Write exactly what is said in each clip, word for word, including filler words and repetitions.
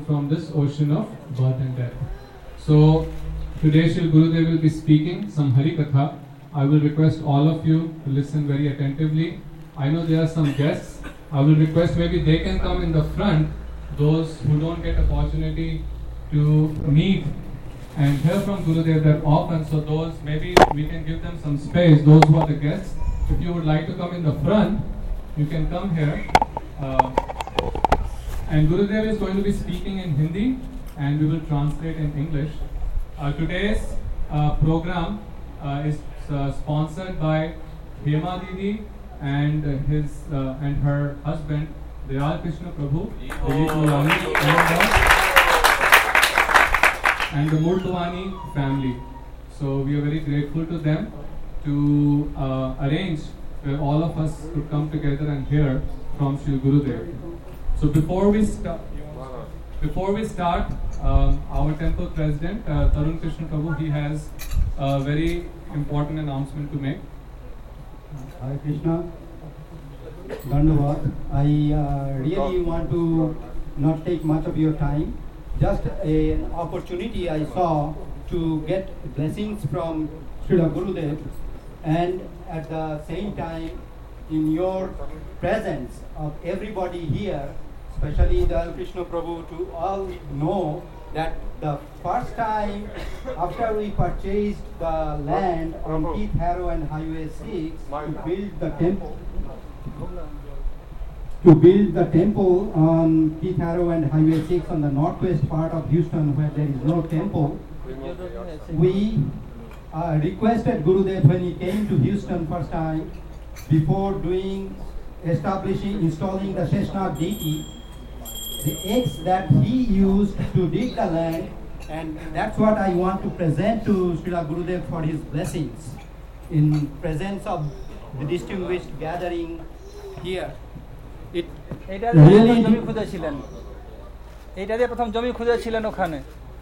from this ocean of birth and death. So today Shri Gurudev will be speaking some Hari Katha. I will request all of you to listen very attentively. I know there are some guests. I will request maybe they can come in the front, those who don't get opportunity to meet and hear from Gurudev that often. So those, maybe we can give them some space, those who are the guests. If you would like to come in the front, you can come here. Uh, and Gurudev is going to be speaking in Hindi and we will translate in English. Uh, today's uh, program uh, is uh, sponsored by Hema Didi and uh, his uh, and her husband Dayal Krishna Prabhu, and the Murdwani family. So we are very grateful to them to uh, arrange where all of us could come together and hear from Shri Gurudev. So before we start, before we start, um, our temple president uh, Tarun Krishna Prabhu, he has a very important announcement to make. Hare Krishna, Dandavad. I uh, really want to not take much of your time. Just a, an opportunity I saw to get blessings from Srila Gurudev, and at the same time, in your presence of everybody here, especially the Krishna Prabhu, to all know that the first time after we purchased the land on Keith Harrow and Highway six to build the temple, to build the temple on Keith Harrow and Highway six on the northwest part of Houston where there is no temple, we uh, requested Gurudev when he came to Houston first time, before doing, establishing, installing the Sheshnath deity, the eggs that he used to dig the land, and that's what I want to present to Srila Gurudev for his blessings in presence of the distinguished gathering here. It really জমি খুঁজেছিলেন এইটা দিয়ে প্রথম জমি খুঁজেছিলেন ওখানে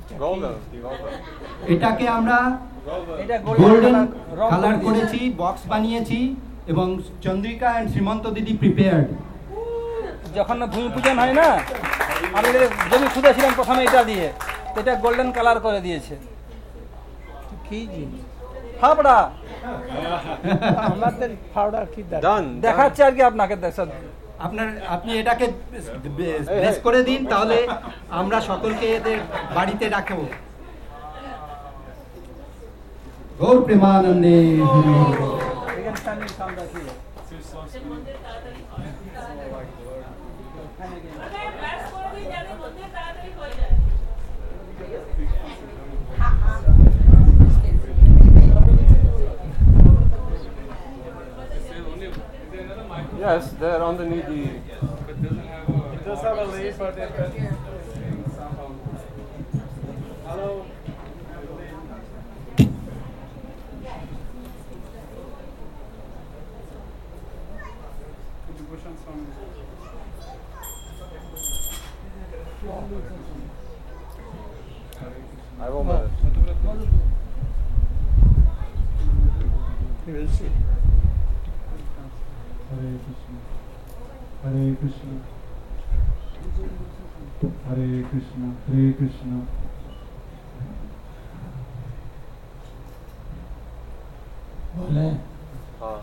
এটাকে আমরা golden colour করেছি, box বানিয়েছি এবং চন্দ্রিকা এন্ড শ্রীমন্ত দিদি প্রিপেয়ার্ড। যখন না ভূমি পূজন হয় না, আমি জমি খুঁজেছিলাম প্রথমে এটা দিয়ে, এটা গোল্ডেন কালার করে দিয়েছে। কি জিনিস ফাবড়া আমাদের ফাবড়া কি দেখাচ্ছে আর কি আপনাকে। আপনার আপনি এটাকে ব্লেস করে দিন, তাহলে আমরা সকলকে এদের বাড়িতে রাখবো। গৌর প্রেমানন্দে। Yes, they're underneath the. It doesn't have a. It does have a lead, but it somehow. Hello. Could you push on some? I will manage. You will see. Hare Krishna, Hare Krishna, Hare Krishna, Hare Krishna. बोले हाँ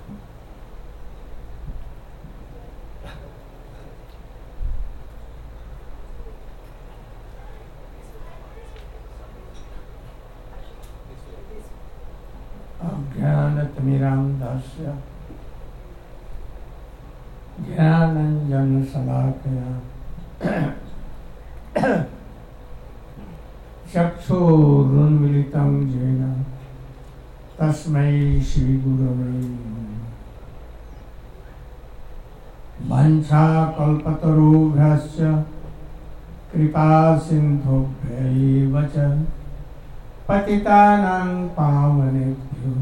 अज्ञानतिमिरान्धस्य ज्ञानञ्जनशलाकया चक्षुरुन्मीलितं येन तस्मै श्रीगुरवे नमः। वाञ्छाकल्पतरुभ्यश्च कृपासिन्धुभ्यैव च पतितानां पावनेभ्यो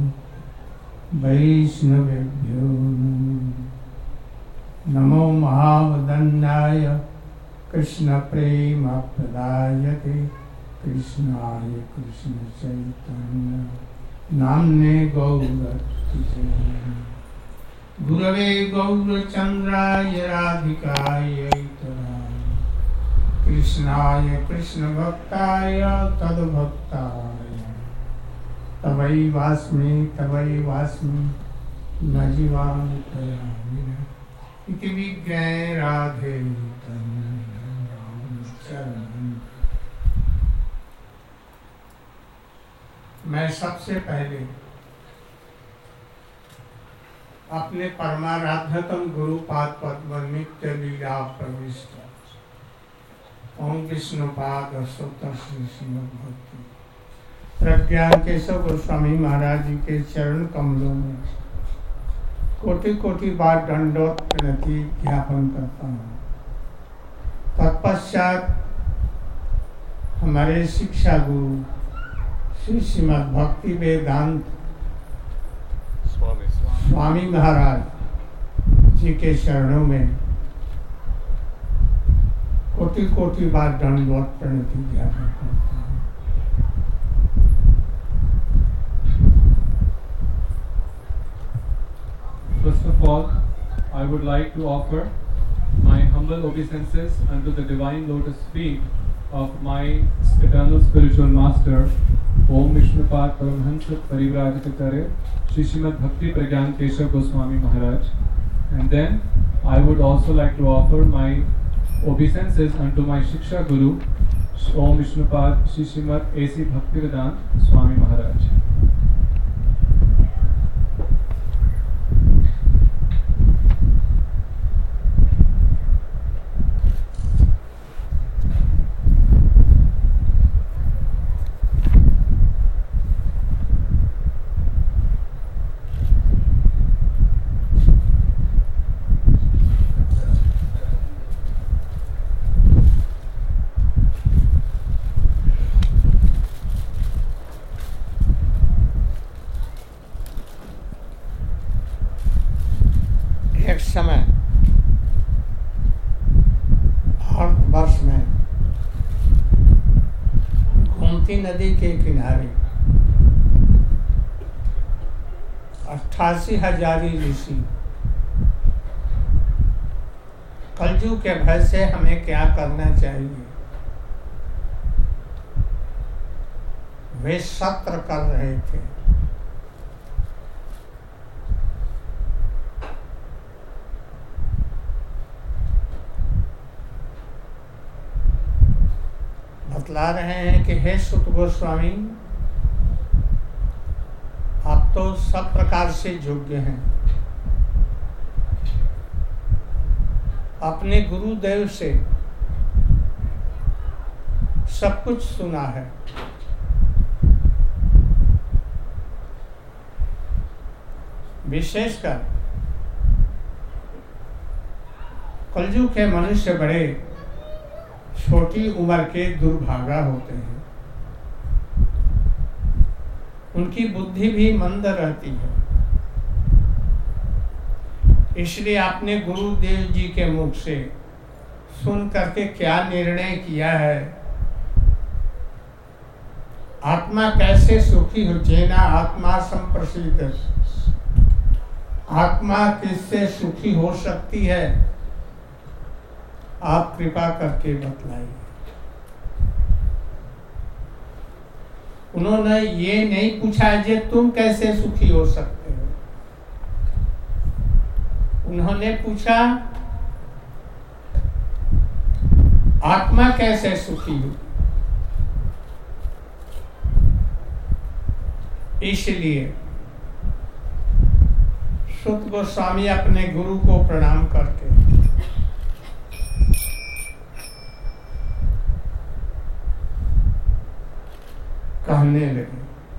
वैष्णवेभ्यो नमो महावदन्याय कृष्णप्रेमप्रदायते कृष्णाय कृष्णचैतन्य नाम्ने गौरतिसे गुरवे गौरचन्द्राय राधिकायै तदाय कृष्णाय कृष्ण भक्ताय तद्भक्ताय तवै वास्मि तवै वास्मि न जीवामि त्वया विना इति विज्ञाय राधे चरणं। मैं सबसे पहले अपने परमाराध्यतम गुरु पाद पद्म नित्य लीला प्रविष्ट ओम विष्णुपाद अष्टोत्तर श्री श्रीमद् भक्ति प्रज्ञान केशव गोस्वामी महाराज जी के चरण कमलों में कोटि कोटि बार दंडोत प्रणति ज्ञापन करता हूँ। तत्पश्चात हमारे शिक्षा गुरु श्री श्रीमद् भक्ति वेदांत स्वामी महाराज जी के चरणों में कोटि कोटि बार दंडवत प्रणति ज्ञापन करता हूँ। First of all, I would like to offer my humble obeisances unto the divine lotus feet of my eternal spiritual master, Om Vishnupad Paramhansa Parivrajatare, Shri Srimad Bhakti Pragyan Keshav Goswami Maharaj. And then I would also like to offer my obeisances unto my Shiksha Guru, Om Vishnupad Shri Srimad A C Bhaktivedanta Swami Maharaj. समय भारतवर्ष में गोमती नदी के किनारे अट्ठासी हजारी ऋषि कलयुग के भय से हमें क्या करना चाहिए वे सत्र कर रहे थे। बतला रहे हैं कि हे सुत गोस्वामी, आप तो सब प्रकार से योग्य हैं। अपने गुरुदेव से सब कुछ सुना है। विशेषकर कलयुग के मनुष्य बड़े छोटी उम्र के दुर्भागा होते हैं, उनकी बुद्धि भी मंद रहती है। इसलिए आपने गुरुदेव जी के मुख से सुन करके क्या निर्णय किया है, आत्मा कैसे सुखी हो, जेना आत्मा संप्रसिद्ध, आत्मा किससे सुखी हो सकती है, आप कृपा करके बतलाइए। उन्होंने ये नहीं पूछा जे तुम कैसे सुखी हो सकते हो, उन्होंने पूछा आत्मा कैसे सुखी हो। इसलिए सुत गोस्वामी अपने गुरु को प्रणाम करके कहने लगे।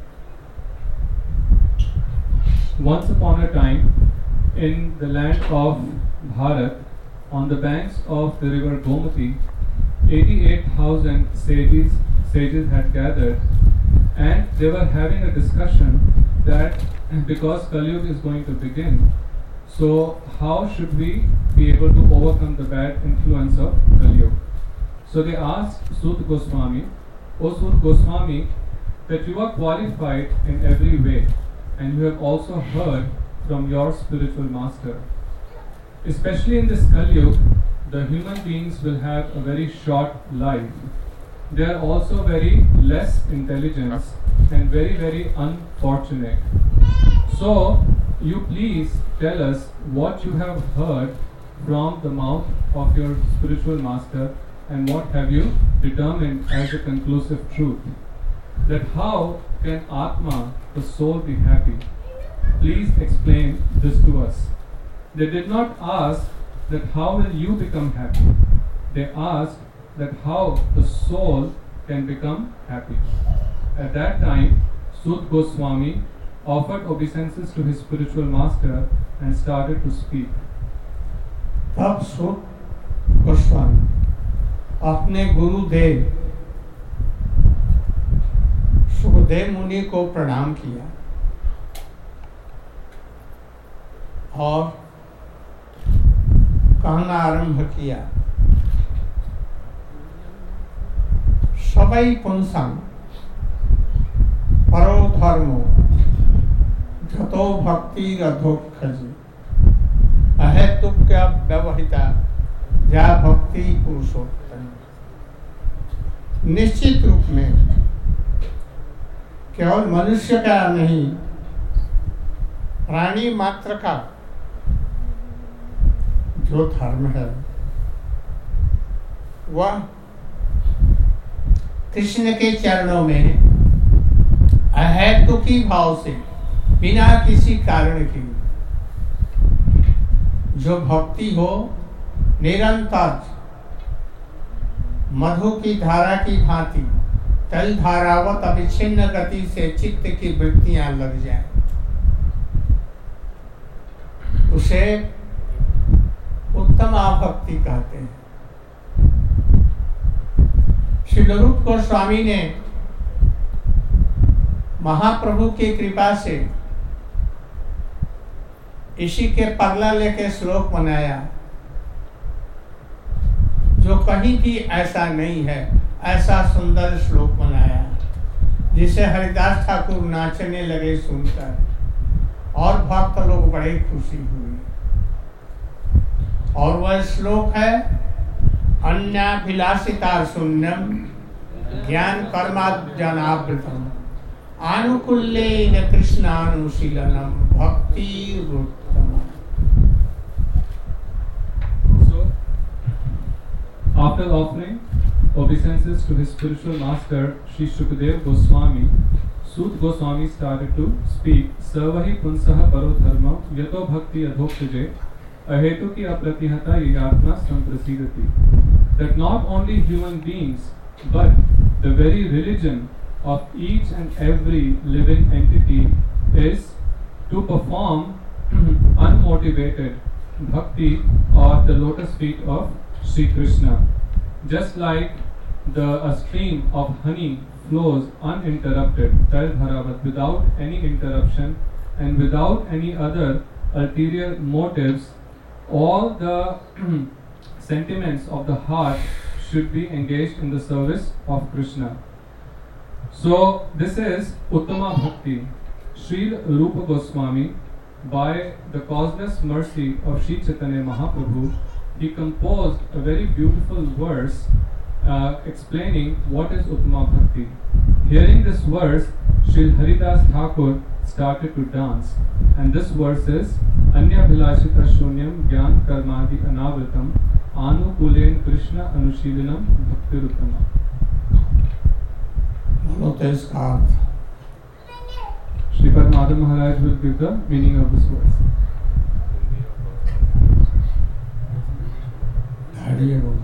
Once upon a time, in the land of Bharat, on the banks of the river Gomati, eighty-eight thousand sages sages had gathered, and they were having a discussion that because Kali Yuga is going to begin, so how should we be able to overcome the bad influence of Kali Yuga? So they asked Sut Goswami, O Sut Goswami, that you are qualified in every way, and you have also heard from your spiritual master. Especially in this Kali Yuga, the human beings will have a very short life. They are also very less intelligent and very very unfortunate. So, you please tell us what you have heard from the mouth of your spiritual master and what have you determined as a conclusive truth. That how can Atma, the soul, be happy? Please explain this to us. They did not ask that how will you become happy. They asked that how the soul can become happy. At that time, Sut Goswami offered obeisances to his spiritual master and started to speak. तब सुत गोस्वामी अपने गुरुदेव सुखदेव मुनि को प्रणाम किया और कहना आरंभ किया, सबै पुंसां परो धर्मो जतो भक्ति अधोक्षजी अहेतुक्य व्यवहिता या भक्ति पुरुषोत्तम। निश्चित रूप में केवल मनुष्य का नहीं, प्राणी मात्र का जो धर्म है वह कृष्ण के चरणों में अहेतुकी भाव से बिना किसी कारण के जो भक्ति हो, निरंतर मधु की धारा की भांति तल धारावत अविच्छिन्न गति से चित्त की वृत्तियां लग जाए, उसे उत्तम भक्ति कहते हैं। श्री रूप गोस्वामी ने महाप्रभु की कृपा से इसी के पगला लेके श्लोक बनाया, जो कहीं भी ऐसा नहीं है। ऐसा सुंदर श्लोक बनाया जिसे हरिदास ठाकुर नाचने लगे सुनकर, और भक्त लोग बड़े खुशी हुए। और वह श्लोक है, अन्याभिलाषिता शून्यम ज्ञान कर्माजनावृतम आनुकूल्येन कृष्णानुशीलनम भक्ति रुत्तम। So, after offering obeisances to his spiritual master, Sri Shukdev Goswami, Sut Goswami started to speak. Sarvahi punsaha paro dharma yato bhakti adhokshaje ahetu ki apratihata yatma samprasidati. That not only human beings, but the very religion of each and every living entity is to perform unmotivated bhakti or the lotus feet of Sri Krishna. Just like the a stream of honey flows uninterrupted, Tal Dharavat, without any interruption and without any other ulterior motives, all the sentiments of the heart should be engaged in the service of Krishna. So this is Uttama Bhakti. Sri Rupa Goswami, by the causeless mercy of Sri Chaitanya Mahaprabhu, he composed a very beautiful verse uh, explaining what is Uttama Bhakti. Hearing this verse, Sri Haridas Thakur started to dance, and this verse is Anya Bhilashita Shunyam Gyan Karmadi Anavritam Anukulen Krishna Anushilinam Bhakti Ruttama. Notice God. Sripad Madhav Maharaj will give the meaning of this verse. धारिये बोलो।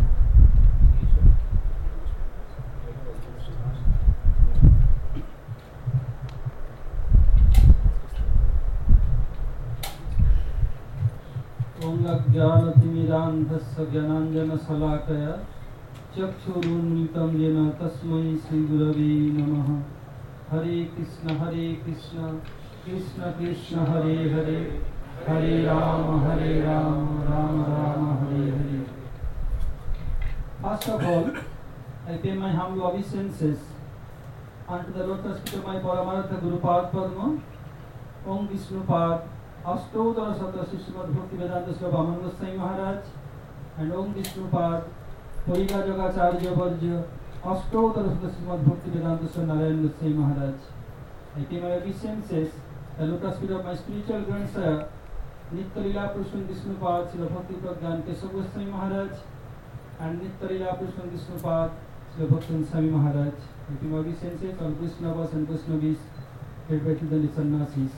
ओम अज्ञानतिमिरान्धस्य ज्ञानाञ्जनशलाकया चक्षुरुन्मिलितं येन तस्मै श्रीगुरवे नमः। हरे कृष्ण हरे कृष्ण कृष्ण कृष्ण हरे हरे हरे राम हरे Ram Ram Ram Hare Hare. First of all, I pay my humble obeisances unto the lotus feet of my Paramartha Guru Pad Padma, Om Vishnu Pad, Ashtodara Sata Srimad Bhakti Vedanta Swami Vaman Goswami Maharaj, and Om Vishnupad, Parigajagacharya Varja, Ashtottara Srimad Bhakti Vedanta Swami Narayan Goswami Maharaj. I pay my obeisances, the lotus feet of my spiritual grandsire, Nitya Lila Purushottam Vishnupad, Srila Bhakti Pragyan Keshav Goswami Maharaj, and Nitya Lila Purushottam Vishnupad, Srila Bhakti Swami Maharaj. I pay my obeisances on Vaishnavas and Vaishnavis, head by the sannyasis.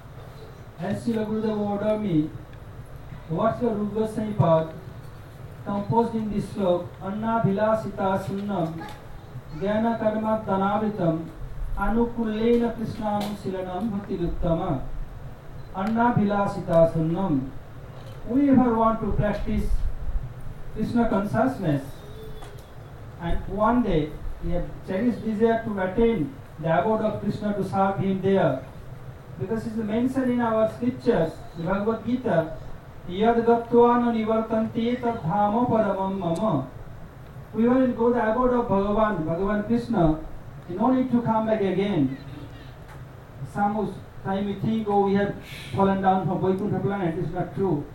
As Srila Gurudev ordered me, what Srila Rupa Goswami Pad composed in this slok, Anna Bhilasita Sunnam, Jnana Karma Danavitam, Anukullena Krishnam Silanam Bhakti Uttama. Anna Bhilasita Sunnam. We ever want to practice Krishna consciousness, and one day we have cherished desire to attain the abode of Krishna, to serve him there. Because it is mentioned in our scriptures, the Bhagavad Gita, Yad Gattvana Nivartanti Tad Dhama Paramam Mama. We will go to the abode of Bhagavan, Bhagavan Krishna, in no need to come back again. Some time we think, oh, we have fallen down from Vaikuntha planet. It is not true.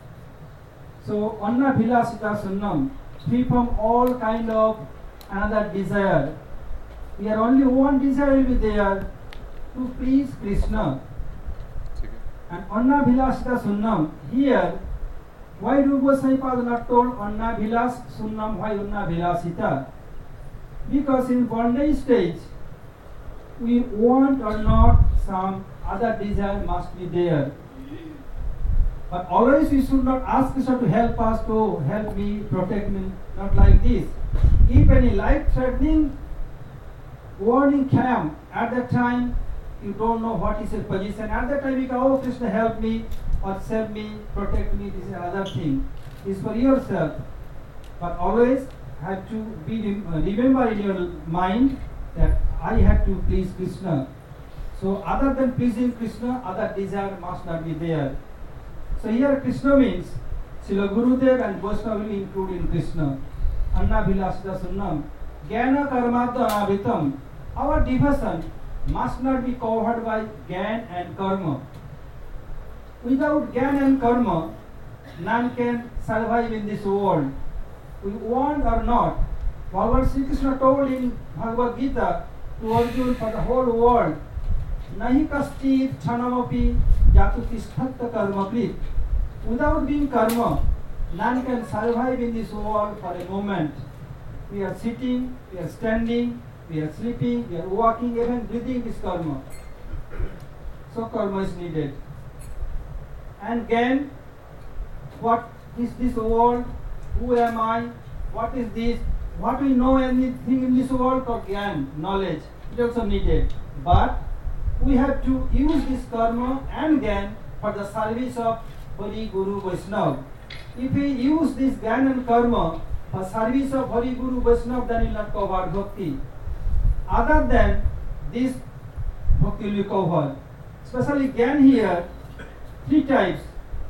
So, Anna Bhilasita Sunnam, free from all kind of another desire. We are only one desire will be there, to please Krishna. And Anna Bhilasita Sunnam, here, why Rupa Goswami Pada not told Anna Bhilas Sunnam, why Anna Bhilasita? Because in bondage stage, we want or not, some other desire must be there. But always we should not ask Krishna to help us, to help me, protect me, not like this. If any life-threatening warning came, at that time, you don't know what is your position. At that time, you go, oh, Krishna, help me, or save me, protect me, this is another thing. This is for yourself. But always have to be remember in your mind that I have to please Krishna. So other than pleasing Krishna, other desire must not be there. So here Krishna means Srila Gurudev and Vaishnava will include in Krishna. Anna Bhilasita Sunnam. Jnana Karmadha Anavitam. Our devotion must not be covered by Jnana and Karma. Without Jnana and Karma, none can survive in this world. We want or not, Bhagavan Sri Krishna told in Bhagavad Gita to Arjuna, for the whole world, Nahi kaschit chanamapi jatutisthatta karmakrit. Without being karma, none can survive in this world for a moment. We are sitting, we are standing, we are sleeping, we are walking, even breathing is karma. So karma is needed. And again, what is this world? Who am I? What is this? What we know anything in this world called Gyan, knowledge. It is also needed. But we have to use this karma and Gyan for the service of Hari Guru Vaishnava. If we use this Gyan and karma for service of Hari Guru Vaishnava, then it will not cover bhakti. Other than this, bhakti will be covered. Especially Gyan here, three types.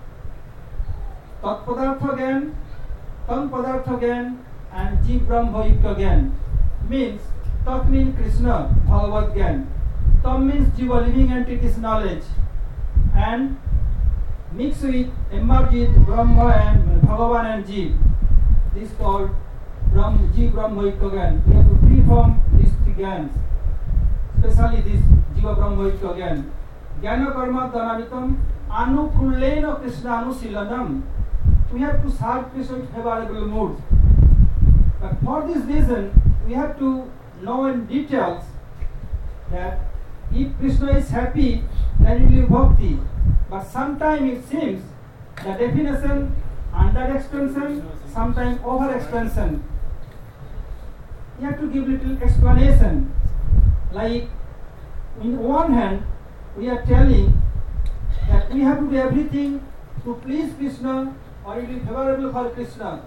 Tat Padartha Gyan, Tam Padartha Gyan, and Jiv Brahma Yukta Gyan. Means, Tat means Krishna, Bhagavad Gyan. Tam means Jiva, living entities knowledge. And mix with Emergit, Brahma and Bhagavan and Jiv. This is called Brahma, Jiv Brahma Yukta Gyan. We have to free from these three Gyans. Especially this Jiva Brahma Yukta Gyan. Jnana Karma Dhanavitam Anukullena Krishna Anusilanam. We have to serve Krishna with favorable mood. But for this reason, we have to know in details that if Krishna is happy, then it will be bhakti. But sometimes it seems the definition under extension, sometimes over extension. You have to give little explanation. Like, in one hand, we are telling that we have to do everything to please Krishna or it will be favorable for Krishna.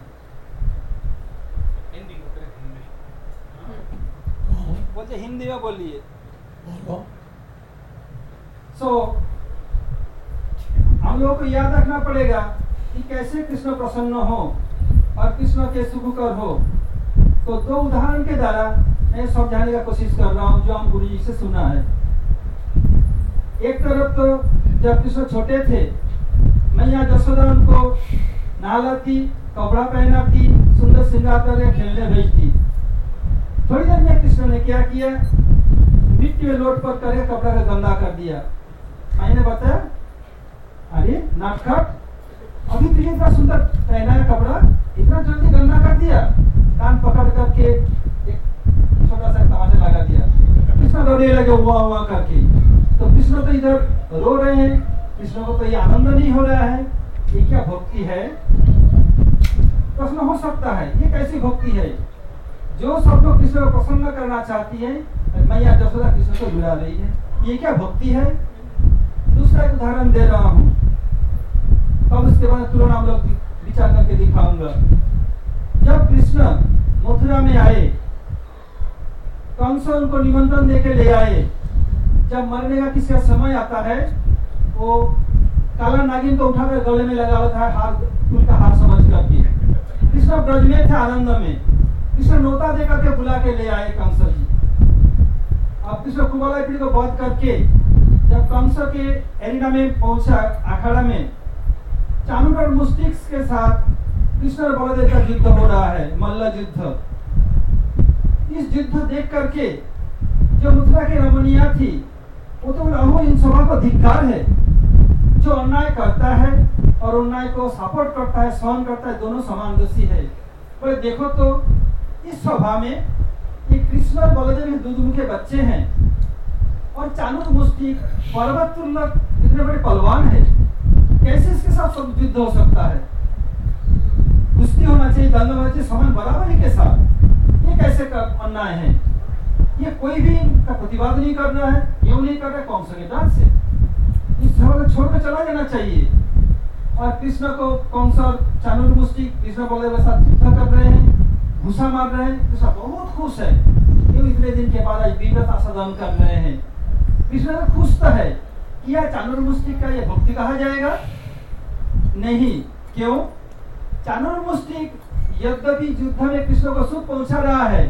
बोलते हिंदी में बोलिए. So, हम लोगों को याद रखना पड़ेगा कि कैसे कृष्ण प्रसन्न हो और कृष्ण के सुखकर हो. तो दो उदाहरण के द्वारा मैं समझाने का कोशिश कर रहा हूँ जो हम गुरु जी से सुना है. एक तरफ तो जब कृष्ण छोटे थे, मैया यशोदा उनको नहलाती कपड़ा पहनाती, सुंदर श्रृंगार करके खेलने भेजती। थोड़ी देर में कृष्ण ने क्या किया, मिट्टी में लोट पर करके कपड़ा का गंदा कर दिया। मैंने बताया अरे नाटखट, अभी तुझे इतना सुंदर पहनाया कपड़ा, इतना जल्दी गंदा कर दिया। कान पकड़ करके एक छोटा सा तमाचा लगा दिया। कृष्ण रोने लगे हुआ हुआ करके। तो कृष्ण तो इधर रो रहे हैं, कृष्ण को तो ये आनंद नहीं हो रहा है। ये क्या भक्ति है? प्रश्न हो सकता है ये कैसी भक्ति है? जो सब लोग कृष्ण को प्रसन्न करना चाहती है, मैया जसोदा कृष्ण को बुला रही है, ये क्या भक्ति है? दूसरा एक उदाहरण दे रहा हूँ, तब उसके बाद तुलना हम लोग विचार करके दिखाऊंगा। जब कृष्ण मथुरा में आए, कंस उनको निमंत्रण देके ले आए। जब मरने का किसी का समय आता है, वो काला नागिन को उठाकर गले में लगा लेता है, हार फूल का हार समझ करके। कृष्ण ब्रज में थे आनंद में, कृष्ण नोता दे करके बुला के ले आए कंस जी। अब कृष्ण कुबला पीढ़ी को बध करके जब कंस के एरिना में पहुंचा, अखाड़ा में चाणूर और मुस्टिक्स के साथ कृष्ण और बलदेव का युद्ध हो रहा है, मल्ल युद्ध। इस युद्ध देख करके जो मथुरा की रमणीया थी, वो तो अहो इन सभा को धिक्कार है। जो अन्याय करता है और अन्याय को सपोर्ट करता है, सहन करता है, दोनों समान दोषी है। पर देखो तो इस सभा में ये कृष्ण और बलदेव दूध के बच्चे हैं और चाणूर मुस्टिक पर्वत तुल्य इतने बड़े पहलवान है, कैसे इसके साथ सब युद्ध हो सकता है? कुश्ती होना चाहिए, दंड होना चाहिए समान बराबरी के साथ। ये कैसे अन्याय है? ये कोई भी इनका प्रतिवाद नहीं करना है, क्यों नहीं कर रहा? कौन से डांट से इस सभा को छोड़कर चला जाना चाहिए। और कृष्ण को कौन सा चाणूर मुस्टिक कृष्ण बलदेव के साथ युद्ध कर रहे हैं, घुसा मार रहे हैं। कृष्ण बहुत खुश है, क्यों इतने दिन के बाद आज वीरता सदन कर रहे हैं। कृष्ण तो खुश तो है, क्या चाणूर मुस्टिक का ये भक्ति कहा जाएगा? नहीं। क्यों? चाणूर मुस्टिक यद्यपि युद्ध में कृष्ण को सुख पहुंचा रहा है,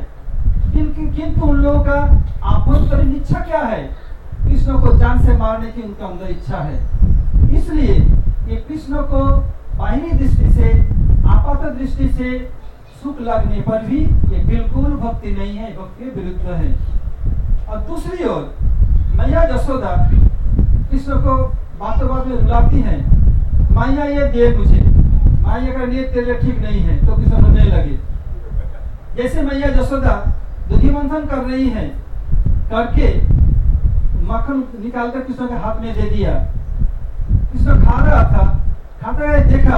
किंतु उन लोगों का आभ्यंतरीण इच्छा क्या है? कृष्ण को जान से मारने की उनका अंदर इच्छा है। इसलिए ये कृष्ण को बाहरी दृष्टि से, आपात दृष्टि से सुख लगने पर भी ये बिल्कुल भक्ति नहीं है, भक्ति के विरुद्ध है। और दूसरी ओर मैया जसोदा कृष्ण को बातों बात में रुलाती है, मैया ये दे मुझे, मैया का नीयत तेरे लिए ठीक नहीं है। तो कृष्ण रोने लगे। जैसे मैया जसोदा दूधी मंथन कर रही है, करके मक्खन निकालकर कृष्ण के हाथ में दे दिया। कृष्ण खा रहा था, खाता है, देखा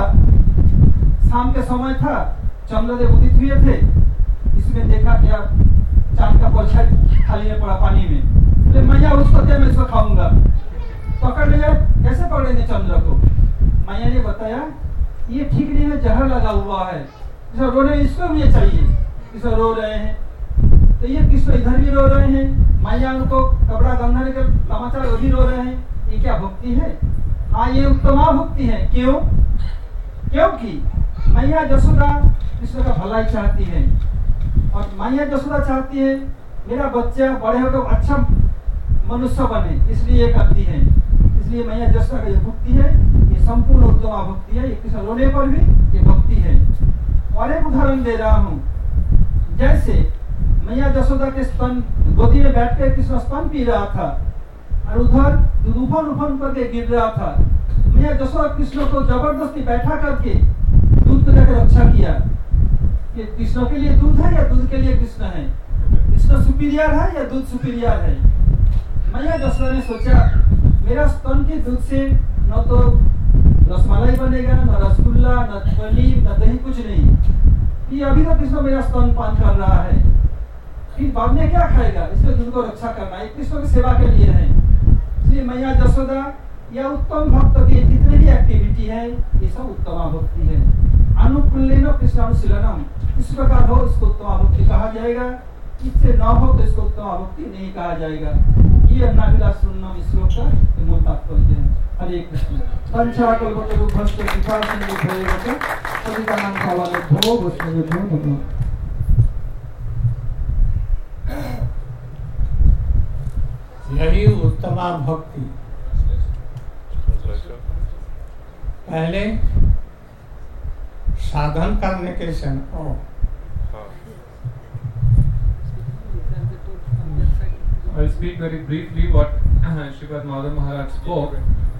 शाम के समय था, चंद्रदेव उदित हुए थे। इसमें देखा क्या चांद का परछाई थाली में पड़ा पानी में। तो मैया उसको दे, मैं इसको खाऊंगा। पकड़ लिया, कैसे पकड़ेंगे चंद्र को? मैया ने बताया ये ठीक नहीं है, जहर लगा हुआ है। कृष्ण रो रहे हैं, इसको भी ये चाहिए। कृष्ण रो रहे हैं, तो ये कृष्ण इधर भी रो रहे हैं, मैया उनको कपड़ा गंदा लेकर समाचार वो भी रो रहे हैं। ये क्या भक्ति है? हाँ, ये उत्तमा भक्ति है। क्यों? क्योंकि मैया जसोदा कृष्ण का भलाई चाहती है और मैया जसोदा चाहती है मेरा बच्चा बड़े होकर अच्छा मनुष्य बने, इसलिए ये करती है। इसलिए मैया जसोदा का ये भक्ति है, ये संपूर्ण उत्तमा भक्ति है। ये कृष्ण रोने पर भी ये भक्ति है। और एक उदाहरण दे रहा हूँ, जैसे मैया जसोदा के स्तन गोदी में बैठ कर कृष्ण स्तन पी रहा था और उधर दूध उफन उफन करके गिर रहा था। मैया जसोदा कृष्ण को जबरदस्ती बैठा करके दूध को जाकर रक्षा किया कि कृष्ण के लिए दूध है या दूध के लिए कृष्ण है, कृष्ण सुपीरियर है या दूध सुपीरियर है। मैया जसोदा ने सोचा मेरा स्तन के दूध से न तो रसमलाई बनेगा, न रसगुल्ला, न पनीर, न दही, कुछ नहीं। ये अभी तो कृष्ण मेरा स्तन पान कर रहा है, फिर बाद में क्या खाएगा? इसलिए दूध को रक्षा करना है, कृष्ण की सेवा के लिए है। इसलिए मैया जसोदा या उत्तम भक्त की जितने भी एक्टिविटी है, ये सब उत्तमा भक्ति है। अनुकूल्येन कृष्णानुशीलनम, इस प्रकार हो इसको उत्तमा भक्ति कहा जाएगा। इससे न हो तो इसको उत्तमा भक्ति नहीं कहा जाएगा। ये अन्नाभिलाष सुन्नम इस श्लोक का मूल तात्पर्य है। हरे कृष्ण। पंचाकल्पतरुभ्यश्च कृपा सिन्धु भवेत् पतितानां पावनेभ्यो वैष्णवेभ्यो नमः। यही उत्तमा भक्ति। पहले साधन करने के समय ओ I'll speak very briefly what Srimad Madhav Maharaj spoke.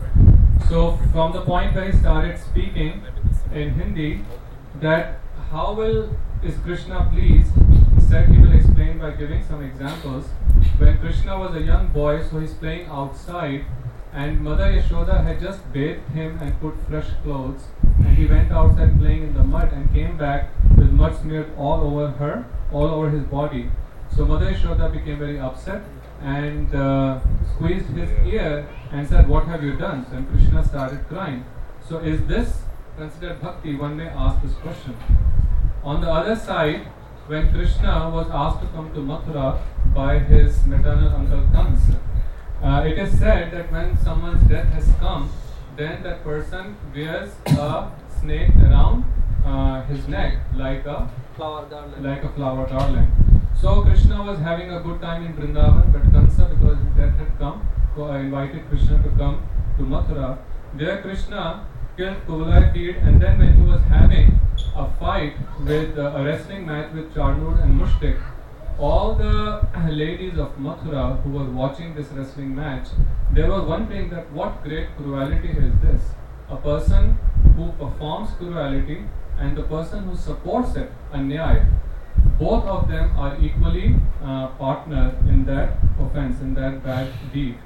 So from the point where he started speaking in Hindi, that how will is Krishna pleased, he said he will explain by giving some examples. When Krishna was a young boy, so he's playing outside, and Mother Yashoda had just bathed him and put fresh clothes, and he went outside playing in the mud and came back with mud smeared all over her, all over his body. So Mother Yashoda became very upset and uh, squeezed his ear and said, "What have you done?" So, and Krishna started crying. So is this considered bhakti? One may ask this question. On the other side, when Krishna was asked to come to Mathura by his maternal uncle Kansa, uh, it is said that when someone's death has come, then that person wears a snake around uh, his neck like a flower garland. like a flower garland. So Krishna was having a good time in Vrindavan, but Kansa, because his death had come, so I invited Krishna to come to Mathura. There Krishna killed Kuvalai Kid, and then when he was having a fight with uh, a wrestling match with Charnur and Mushtik, all the ladies of Mathura who were watching this wrestling match, they were wondering that what great cruelty is this? A person who performs cruelty and the person who supports it, Anyaya, both of them are equally uh, partner in that offense, in that bad deed.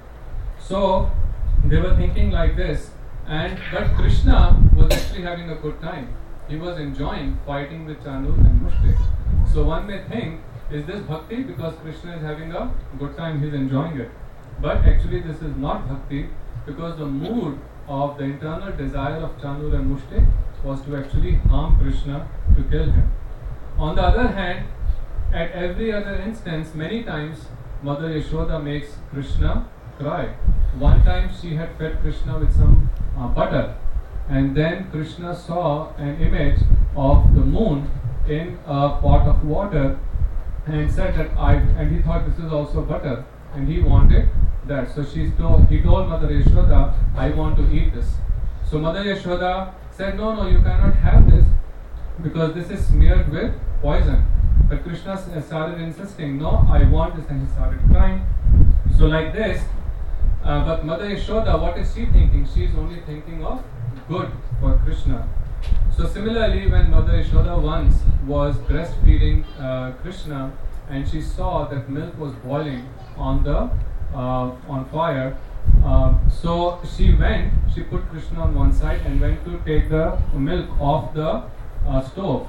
So they were thinking like this, and but Krishna was actually having a good time. He was enjoying fighting with Chanur and Mushtik. So one may think, is this bhakti? Because Krishna is having a good time, he is enjoying it. But actually this is not bhakti, because the mood of the internal desire of Chanur and Mushtik was to actually harm Krishna, to kill him. On the other hand, at every other instance, many times Mother Yashoda makes Krishna cry. One time she had fed Krishna with some uh, butter, and then Krishna saw an image of the moon in a pot of water and said that I, and he thought this is also butter, and he wanted that. So she told, he told Mother Yashoda, I want to eat this. So Mother Yashoda said, no, no, you cannot have this, because this is smeared with poison. But Krishna started insisting, no, I want this, and he started crying. So like this, uh, but Mother Yashoda, what is she thinking? She is only thinking of good for Krishna. So similarly, when Mother Yashoda once was breastfeeding uh, Krishna, and she saw that milk was boiling on the uh, on fire, uh, so she went, she put Krishna on one side and went to take the milk off the uh, stove.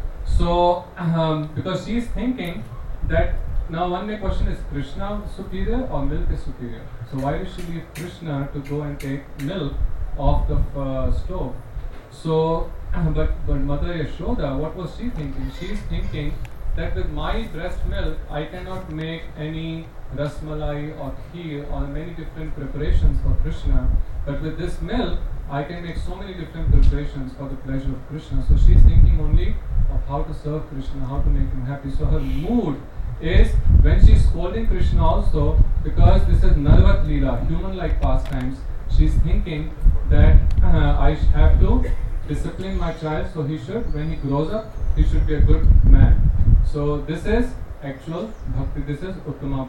So um, because she is thinking that now one may question, is Krishna superior or milk is superior? So why did she leave Krishna to go and take milk off the uh, stove? So, but, but Mother Yashoda, what was she thinking? She is thinking that with my breast milk, I cannot make any rasmalai or kheer or many different preparations for Krishna. But with this milk, I can make so many different preparations for the pleasure of Krishna. So she is thinking only of how to serve Krishna, how to make him happy. So her mood is when she is scolding Krishna also, because this is Narvat Leela, human-like pastimes, she is thinking that uh, I have to discipline my child, so he should, when he grows up, he should be a good man. So this is actual bhakti, this is Uttama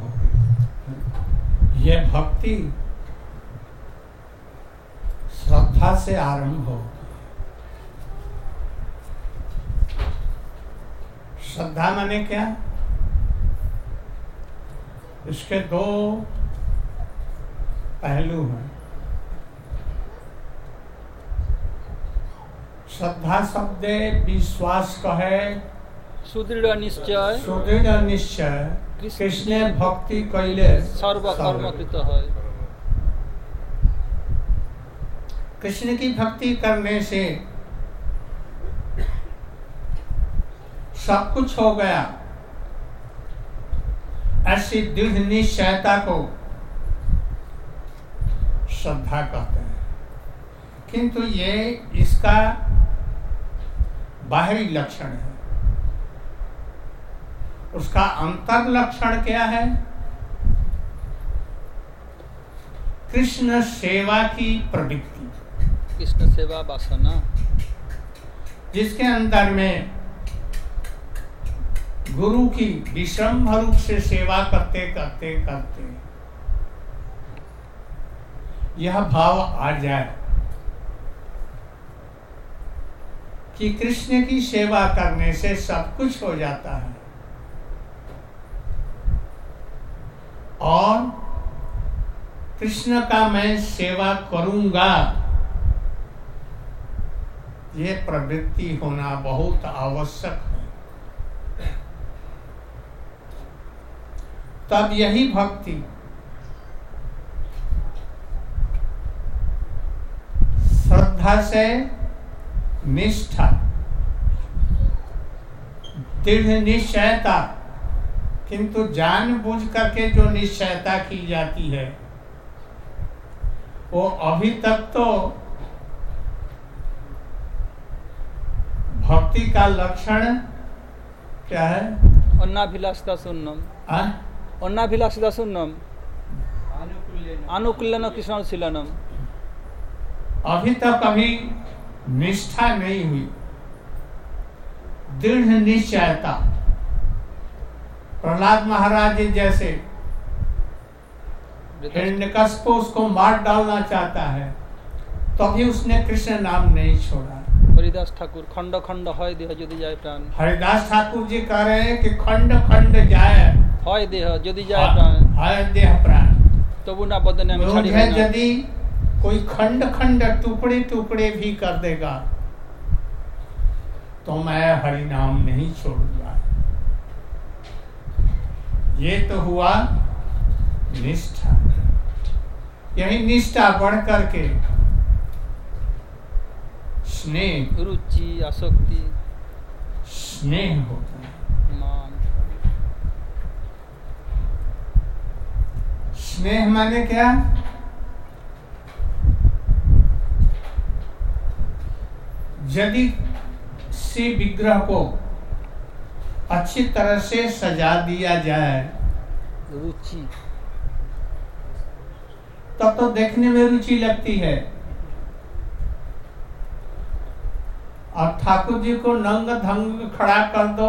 bhakti. ये भक्ति श्रद्धा से आरंभ हो। श्रद्धा माने क्या? इसके दो पहलू हैं। श्रद्धा शब्द विश्वास कहे, सुदृढ़ निश्चय, सुदृढ़ निश्चय, कृष्ण भक्ति कैले सर्व कर्म कृत है। कृष्ण की भक्ति करने से सब कुछ हो गया, ऐसी दृढ़ निश्चयता को श्रद्धा कहते हैं। किंतु ये इसका बाहरी लक्षण है। उसका अंतर लक्षण क्या है? कृष्ण सेवा की प्रवृत्ति, कृष्ण सेवा वासना, जिसके अंदर में गुरु की विश्रम्भ रूप से सेवा करते करते करते यह भाव आ जाए कि कृष्ण की सेवा करने से सब कुछ हो जाता है और कृष्ण का मैं सेवा करूंगा, ये प्रवृत्ति होना बहुत आवश्यक है। तब यही भक्ति श्रद्धा से निष्ठा, दृढ़ निश्चयता, किंतु जानबूझ करके जो निश्चयता की जाती है वो अभी तक तो भक्ति का लक्षण क्या है? अन्नाभिलाषिता शून्यम, अन्नाभिलाषिता शून्यम, अनुकूलन कृष्णानुशीलनम। अभी तक अभी निष्ठा नहीं हुई, दृढ़ निश्चयता। प्रहलाद महाराज जैसे हिरण्यकश्यप उसको मार डालना चाहता है तो भी उसने कृष्ण नाम नहीं छोड़ा। हरिदास ठाकुर खंड खंड है देह यदि जाए प्राण। हरिदास ठाकुर जी कह रहे हैं कि खंड खंड जाए है देह यदि जाए प्राण, है देह प्राण तबु ना बदने में छाड़ी है। यदि कोई खंड खंड टुकड़े टुकड़े भी कर देगा तो मैं हरि नाम नहीं छोड़ूंगा। ये तो हुआ निष्ठा। यही निष्ठा बढ़ करके स्नेह, रुचि, आसक्ति, स्नेह होता है। मान, स्नेह माने क्या? यदि श्री विग्रह को अच्छी तरह से सजा दिया जाए, रुचि, तब तो देखने में रुचि लगती है। और ठाकुर जी को नंग धंग खड़ा कर दो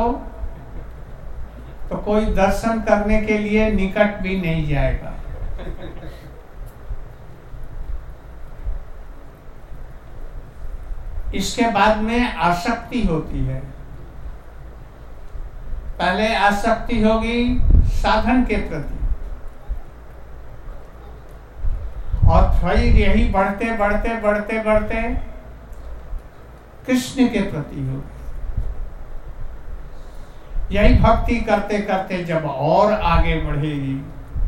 तो कोई दर्शन करने के लिए निकट भी नहीं जाएगा। इसके बाद में आसक्ति होती है। पहले आसक्ति होगी साधन के प्रति और फिर यही बढ़ते बढ़ते बढ़ते बढ़ते कृष्ण के प्रति होगी। यही भक्ति करते करते जब और आगे बढ़ेगी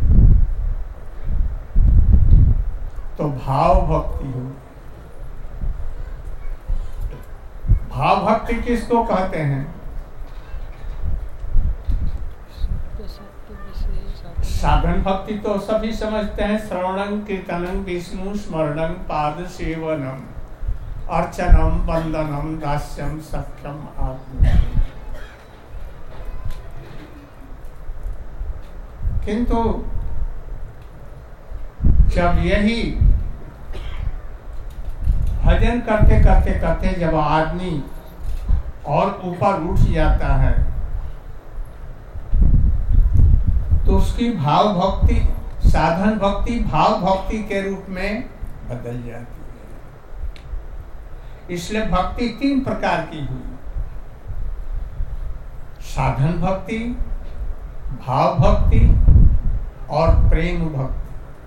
तो भाव भक्ति होगी। भाव भक्ति किसको कहते हैं? साधन भक्ति तो सभी समझते हैं। श्रवणं कीर्तनं विष्णु स्मरणं पाद सेवनम अर्चनम वंदनम दास्यम सख्यम आत्म। किंतु जब यही भजन करते करते करते जब आदमी और ऊपर उठ जाता है तो उसकी भाव भक्ति, साधन भक्ति भाव भक्ति के रूप में बदल जाती है। इसलिए भक्ति तीन प्रकार की हुई: साधन भक्ति, भाव भक्ति और प्रेम भक्ति।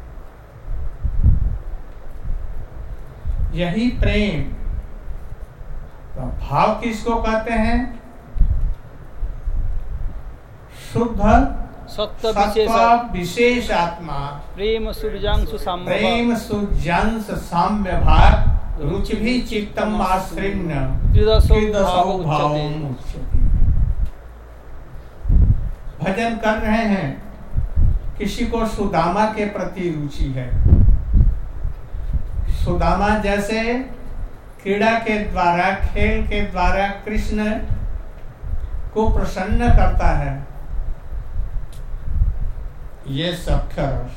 यही प्रेम, तो भाव किसको कहते हैं? शुद्ध सत्व सत्व विशेष आत्मा, प्रेम सूर्यांशु साम्य, प्रेम सूर्यांश साम्य भाव, रुचि भी चित्तम आश्रिन्न भावम् उच्यते। भजन कर रहे हैं, किसी को सुदामा के प्रति रुचि है। सुदामा जैसे क्रीड़ा के द्वारा, खेल के द्वारा कृष्ण को प्रसन्न करता है, ये सख्य रस।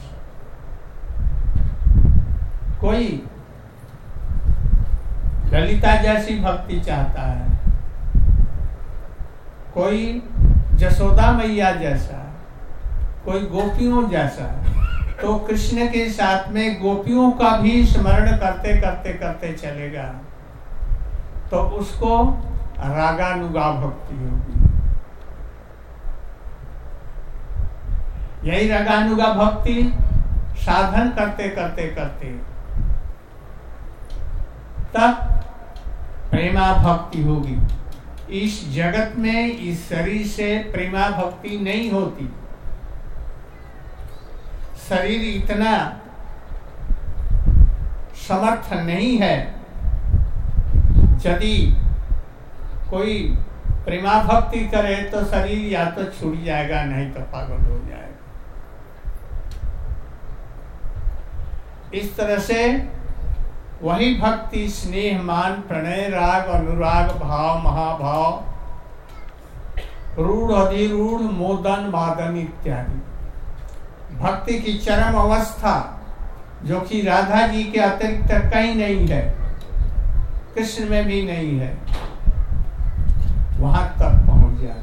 कोई ललिता जैसी भक्ति चाहता है, कोई जसोदा मैया जैसा, कोई गोपियों जैसा, तो कृष्ण के साथ में गोपियों का भी स्मरण करते करते करते चलेगा तो उसको रागानुगा भक्ति होगी। यही रागानुगा भक्ति साधन करते करते करते तब प्रेमा भक्ति होगी। इस जगत में इस शरीर से प्रेमा भक्ति नहीं होती। शरीर इतना समर्थ नहीं है। यदि कोई प्रेमा भक्ति करे तो शरीर या तो छूट जाएगा नहीं तो पागल हो जाएगा। इस तरह से वही भक्ति स्नेह मान प्रणय राग अनुराग भाव महाभाव रूढ़ अधिरूढ़ मोदन वादन इत्यादि भक्ति की चरम अवस्था जो कि राधा जी के अतिरिक्त कहीं नहीं है, कृष्ण में भी नहीं है, वहां तक पहुंच जाती।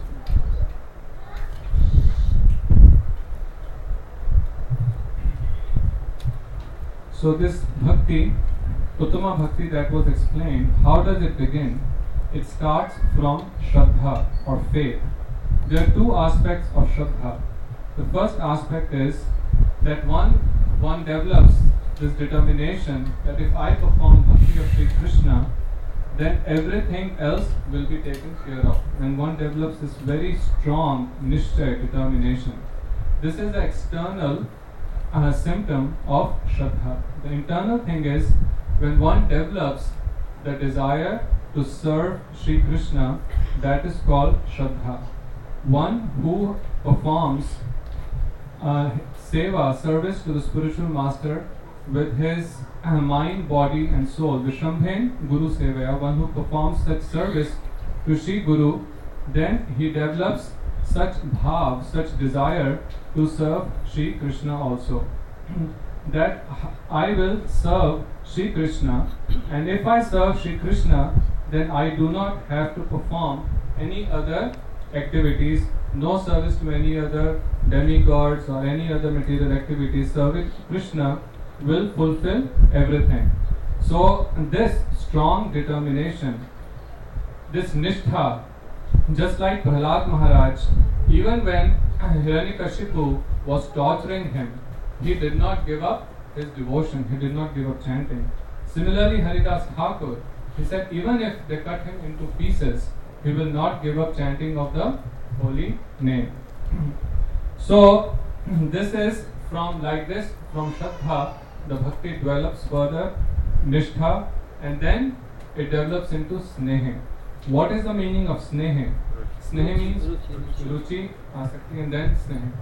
So this bhakti, Uttama bhakti that was explained, how does it begin? It starts from Shraddha or faith. There are two aspects of Shraddha. The first aspect is that one one develops this determination that if I perform bhakti of Sri Krishna, then everything else will be taken care of. And one develops this very strong nishtay determination. This is the external uh, symptom of Shraddha. The internal thing is when one develops the desire to serve Sri Krishna, that is called Shraddha. One who performs uh, seva, service to the spiritual master with his uh, mind, body and soul, Vishambhen Guru Sevaya, one who performs such service to Sri Guru, then he develops such bhav, such desire to serve Sri Krishna also. That I will serve Sri Krishna, and if I serve Sri Krishna, then I do not have to perform any other activities, no service to any other demigods or any other material activities. Serving Krishna will fulfill everything. So this strong determination, this nishtha, just like Prahlad Maharaj, even when Hiranyakashipu was torturing him, he did not give up his devotion, he did not give up chanting. Similarly, Haridas Thakur, he said even if they cut him into pieces, he will not give up chanting of the holy name. So this is from like this, from Shraddha, the bhakti develops further, nishtha, and then it develops into sneha. What is the meaning of sneha? Sneha means ruchi, asakti, and then sneha.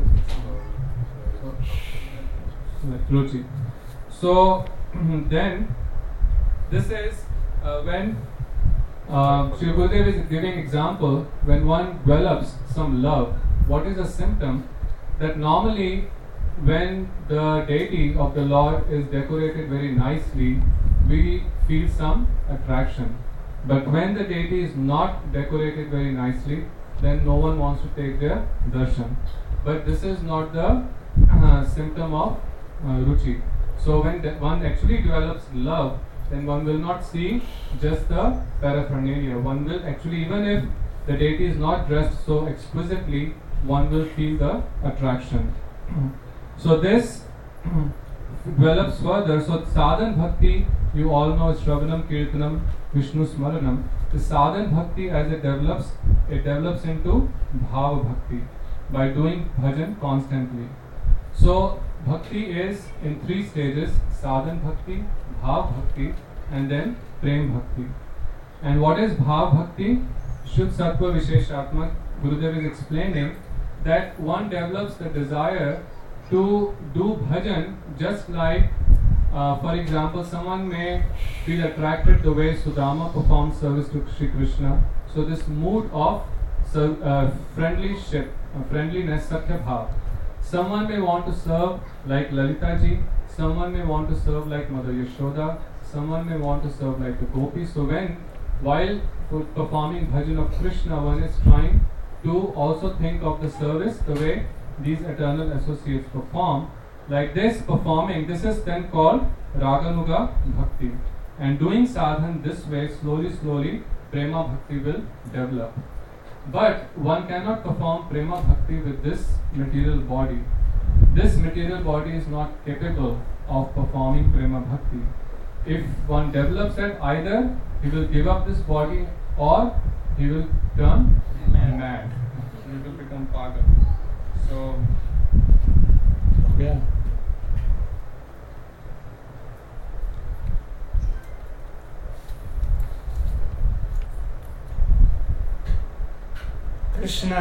Ruchi. So then this is uh, when uh, Sri Gurudev is giving example when one develops some love. What is a symptom? That normally when the deity of the Lord is decorated very nicely, we feel some attraction. But when the deity is not decorated very nicely, then no one wants to take their darshan. But this is not the uh, symptom of uh, ruchi. So when de- one actually develops love, then one will not see just the paraphernalia. One will actually, even if the deity is not dressed so exquisitely, one will feel the attraction. So this develops further. So sadhan bhakti, you all know, is Shravanam, Kirtanam, Vishnu Smaranam. The sadhan bhakti, as it develops, it develops into bhava bhakti by doing bhajan constantly. So bhakti is in three stages: sadhan bhakti, bhav bhakti, and then prem bhakti. And what is bhav bhakti? Shuddha Sattva Visheshatmak, Gurudev is explaining that one develops the desire to do bhajan just like, uh, for example, someone may feel attracted the way Sudama performs service to Sri Krishna. So this mood of uh, friendlyship, uh, friendliness, Sakhya Bhav. Someone may want to serve like Lalita ji, someone may want to serve like Mother Yashoda, someone may want to serve like the Gopis. So when while performing bhajan of Krishna, one is trying to also think of the service the way these eternal associates perform. Like this performing, this is then called Raganuga Bhakti. And doing sadhan this way, slowly, slowly, Prema Bhakti will develop. But one cannot perform Prema Bhakti with this material body. This material body is not capable of performing Prema Bhakti. If one develops it, either he will give up this body or he will turn mad. He will become pagal. So, yeah. Krishna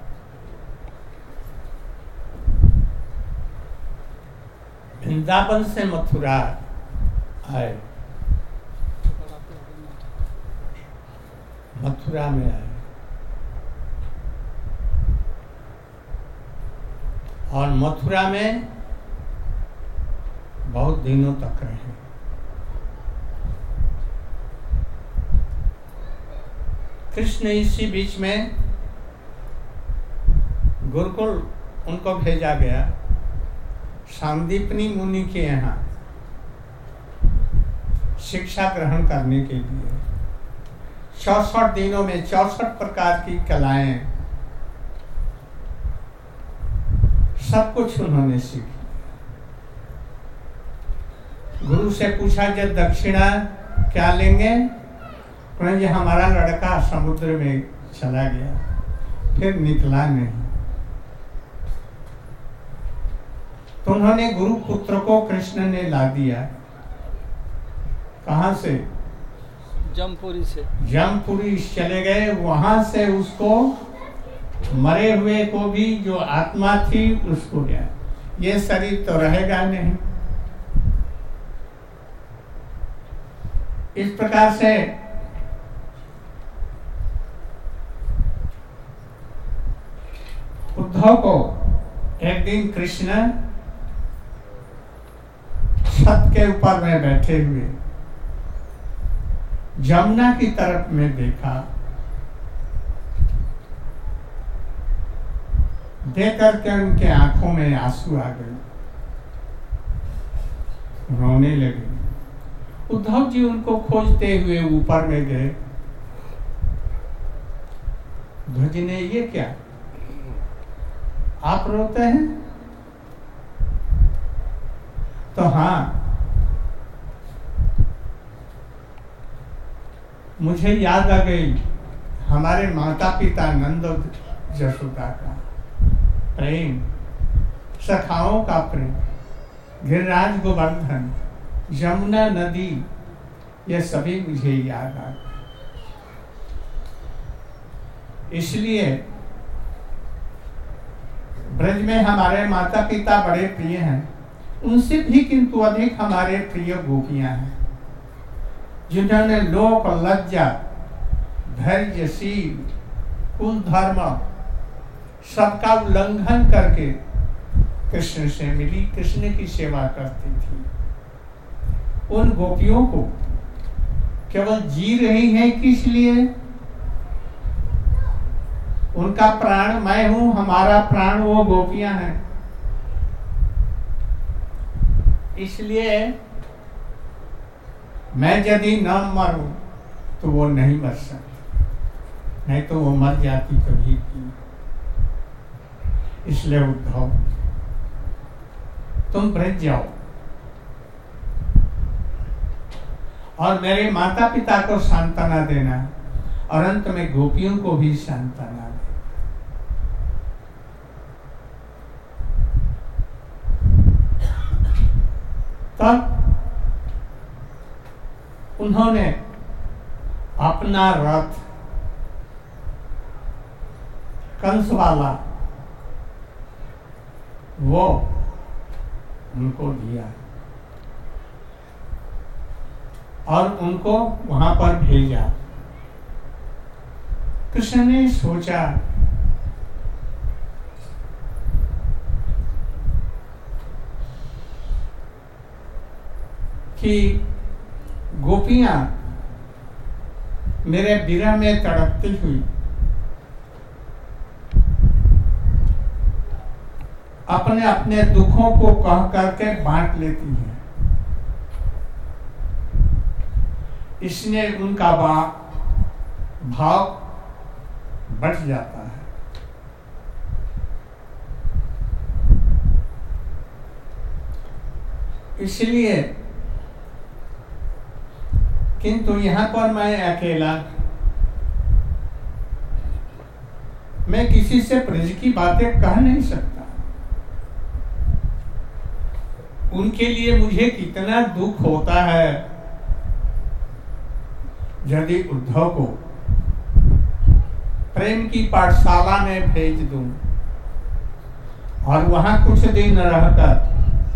Vrindavan से मथुरा आए, मथुरा में आए और मथुरा में बहुत दिनों तक रहे। कृष्ण इसी बीच में गुरुकुल उनको भेजा गया सांदीपनी मुनि के यहाँ शिक्षा ग्रहण करने के लिए। चौसठ दिनों में चौसठ प्रकार की कलाएं सब कुछ उन्होंने सीखी। गुरु से पूछा जब दक्षिणा क्या लेंगे, ये हमारा लड़का समुद्र में चला गया, फिर निकला नहीं। तो उन्होंने गुरु पुत्र को कृष्ण ने ला दिया। कहाँ से? जमपुरी से। जमपुरी चले गए, वहां से उसको मरे हुए को भी जो आत्मा थी उसको गया। ये शरीर तो रहेगा नहीं। इस प्रकार से उद्धव को एक दिन कृष्ण छत के ऊपर में बैठे हुए जमुना की तरफ में देखा। देख करके उनके आंखों में आंसू आ गए, रोने लगे। उद्धव जी उनको खोजते हुए ऊपर में गए। ध्वज ने ये क्या, आप रोते हैं? तो हाँ, मुझे याद आ गई हमारे माता पिता नंद और यशोदा का प्रेम, सखाओं का प्रेम, गिरिराज गोवर्धन, यमुना नदी, ये सभी मुझे याद आ गए। इसलिए ब्रज में हमारे माता पिता बड़े प्रिय हैं, उनसे भी किंतु अधिक हमारे प्रिय गोपियां हैं, जिन्होंने लोक लज्जा, धैर्यशील, कुल धर्म सबका उल्लंघन करके कृष्ण से मिली, कृष्ण की सेवा करती थी। उन गोपियों को केवल जी रही हैं किस लिए? उनका प्राण मैं हूं, हमारा प्राण वो गोपियां हैं। इसलिए मैं यदि न मरूं तो वो नहीं मर सकती, नहीं तो वो मर जाती कभी की। इसलिए उद्धव तुम ब्रज जाओ और मेरे माता पिता को सांत्वना देना और अंत में गोपियों को भी सांत्वना देना। तब उन्होंने अपना रथ कंस वाला वो उनको दिया और उनको वहां पर भेजा। कृष्ण ने सोचा कि गोपियां मेरे विरह में तड़पती हुई अपने अपने दुखों को कह करके बांट लेती है। इसने उनका भाव बढ़ जाता है। इसलिए किंतु यहाँ पर मैं अकेला, मैं किसी से ब्रज की बातें कह नहीं सकता। उनके लिए मुझे कितना दुख होता है यदि उद्धव को प्रेम की पाठशाला में भेज दूं और वहां कुछ दिन रहकर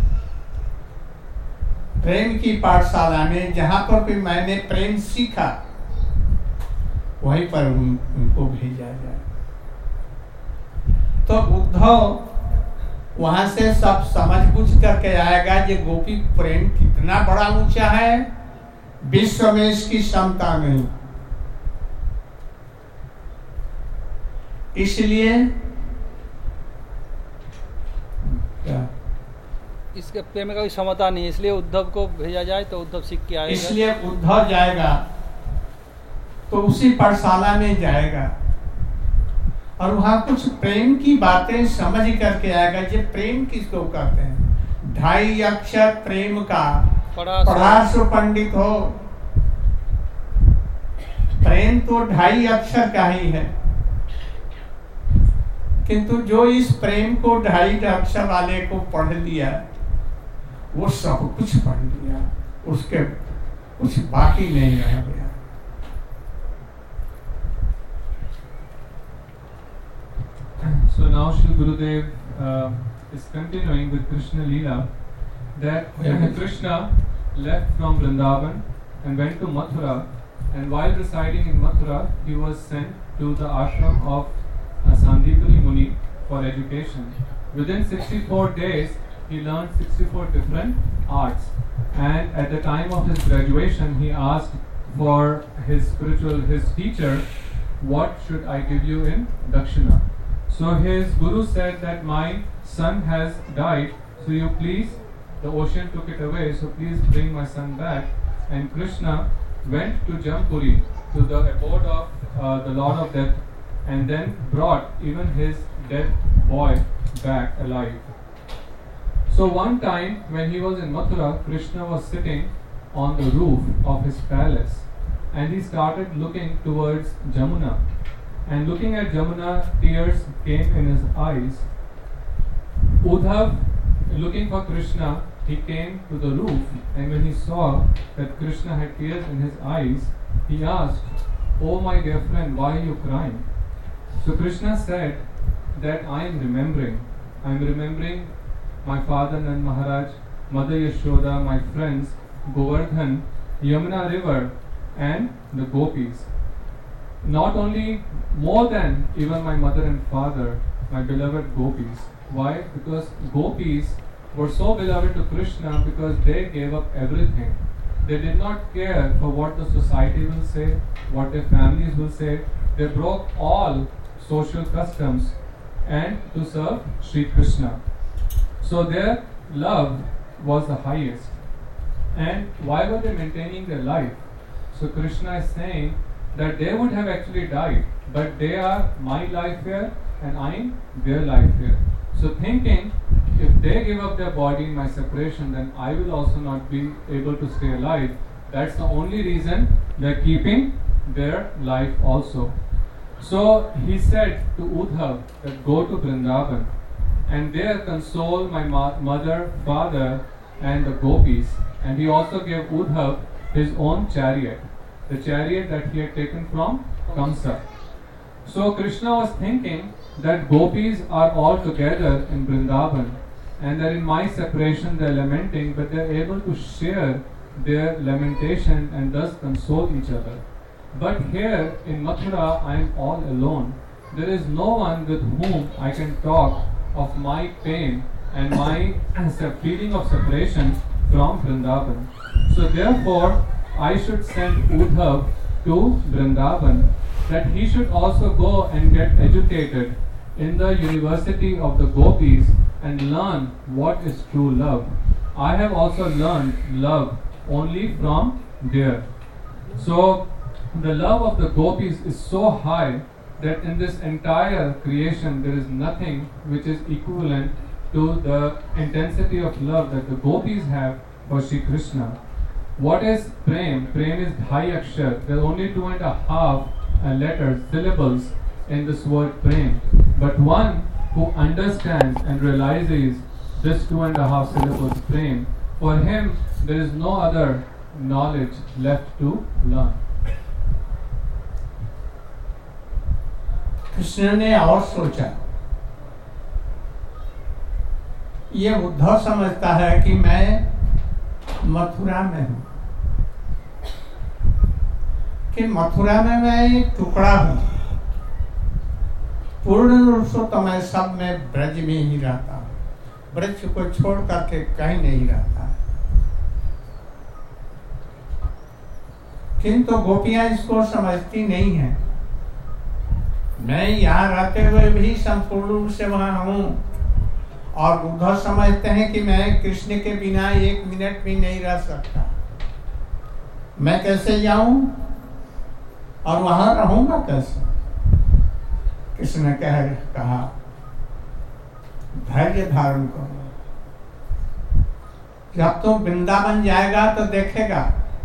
प्रेम की पाठशाला में जहां पर भी मैंने प्रेम सीखा वहीं पर उन, उनको भेजा जाए तो उद्धव वहां से सब समझ बुझ करके आएगा ये गोपी प्रेम कितना बड़ा ऊंचा है, विश्व में इसकी क्षमता नहीं। इसलिए क्या इसके प्रेम का कोई क्षमता नहीं है, इसलिए उद्धव को भेजा जाए तो उद्धव सीख के आएगा। इसलिए उद्धव जाएगा तो उसी पाठशाला में जाएगा और वहां कुछ प्रेम की बातें समझ करके आएगा। ये प्रेम किसको कहते हैं? ढाई अक्षर प्रेम का पढ़ा सो पंडित हो। प्रेम तो ढाई अक्षर का ही है, किंतु जो इस प्रेम को ढाई अक्षर वाले को पढ़ लिया वो सब कुछ पढ़ लिया, उसके कुछ बाकी नहीं रह गया। So now Shri Gurudev uh, is continuing with Krishna Leela, that when Krishna left from Vrindavan and went to Mathura, and while residing in Mathura he was sent to the ashram of uh, Sandipani Muni for education. Within sixty-four days he learned sixty-four different arts, and at the time of his graduation he asked for his spiritual, his teacher, what should I give you in Dakshina? So his guru said that my son has died, so you please, the ocean took it away, so please bring my son back. And Krishna went to Jampuri, to the abode of uh, the Lord of Death, and then brought even his dead boy back alive. So one time when he was in Mathura, Krishna was sitting on the roof of his palace, and he started looking towards Jamuna. And looking at Jamuna, tears came in his eyes. Uddhav, looking for Krishna, he came to the roof, and when he saw that Krishna had tears in his eyes, he asked, "Oh my dear friend, why are you crying?" So Krishna said that I am remembering. I am remembering my father Nand Maharaj, Mother Yashoda, my friends, Govardhan, Yamuna river, and the gopis. Not only more than even my mother and father, my beloved gopis. Why? Because gopis were so beloved to Krishna because they gave up everything. They did not care for what the society will say, what their families will say. They broke all social customs and to serve Sri Krishna. So their love was the highest. And why were they maintaining their life? So Krishna is saying that they would have actually died, but they are my life here and I am their life here. So thinking, if they give up their body in my separation, then I will also not be able to stay alive. That's the only reason they are keeping their life also. So he said to Uddhav that go to Vrindavan and there console my ma- mother, father and the gopis. And he also gave Uddhav his own chariot, the chariot that he had taken from Kamsa. So Krishna was thinking that gopis are all together in Vrindavan and that in my separation they are lamenting, but they are able to share their lamentation and thus console each other. But here in Mathura I am all alone. There is no one with whom I can talk of my pain and my feeling of separation from Vrindavan. So therefore I should send Uddhav to Vrindavan, that he should also go and get educated in the university of the gopis and learn what is true love. I have also learned love only from there. So the love of the gopis is so high that in this entire creation there is nothing which is equivalent to the intensity of love that the gopis have for Shri Krishna. What is prem? Prem is dhai akshar. There are only two and a half uh, letters, syllables in this word prem. But one who understands and realizes this two and a half syllables prem, for him there is no other knowledge left to learn. Krishna ने और सोचा, ये उद्धव समझता है कि मैं मथुरा में हूं, कि मथुरा में मैं एक टुकड़ा हूं, पूर्ण रूप से तो मैं सब में ब्रज में ही रहता हूं, ब्रज को छोड़ करके कहीं नहीं रहता। किंतु गोपियां इसको समझती नहीं है। मैं यहाँ रहते हुए भी संपूर्ण रूप से वहां हूं, और उद्धव समझते हैं कि मैं कृष्ण के बिना एक मिनट भी नहीं रह सकता। मैं कैसे जाऊं और वहां रहूंगा कैसे? कृष्ण कह कहा, धैर्य धारण करो, जब तुम वृंदावन जाएगा तो देखेगा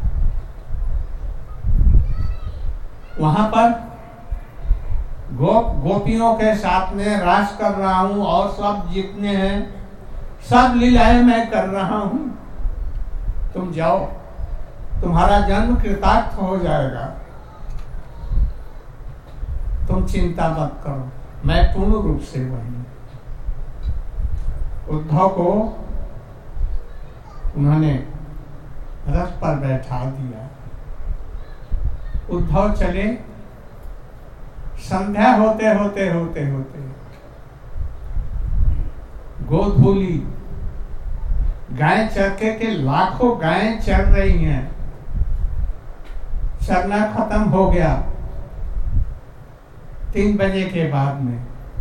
वहां पर गोप गोपियों के साथ में रास कर रहा हूं, और सब जितने हैं सब लीलाएं मैं कर रहा हूं। तुम जाओ, तुम्हारा जन्म कृतार्थ हो जाएगा, तुम चिंता मत करो, मैं पूर्ण रूप से वही। उद्धव को उन्होंने रथ पर बैठा दिया। उद्धव चले। संध्या होते होते होते होते गोधूली गाय चरके के लाखों गायें चर रही हैं, चरना खत्म हो गया। तीन बजे के बाद में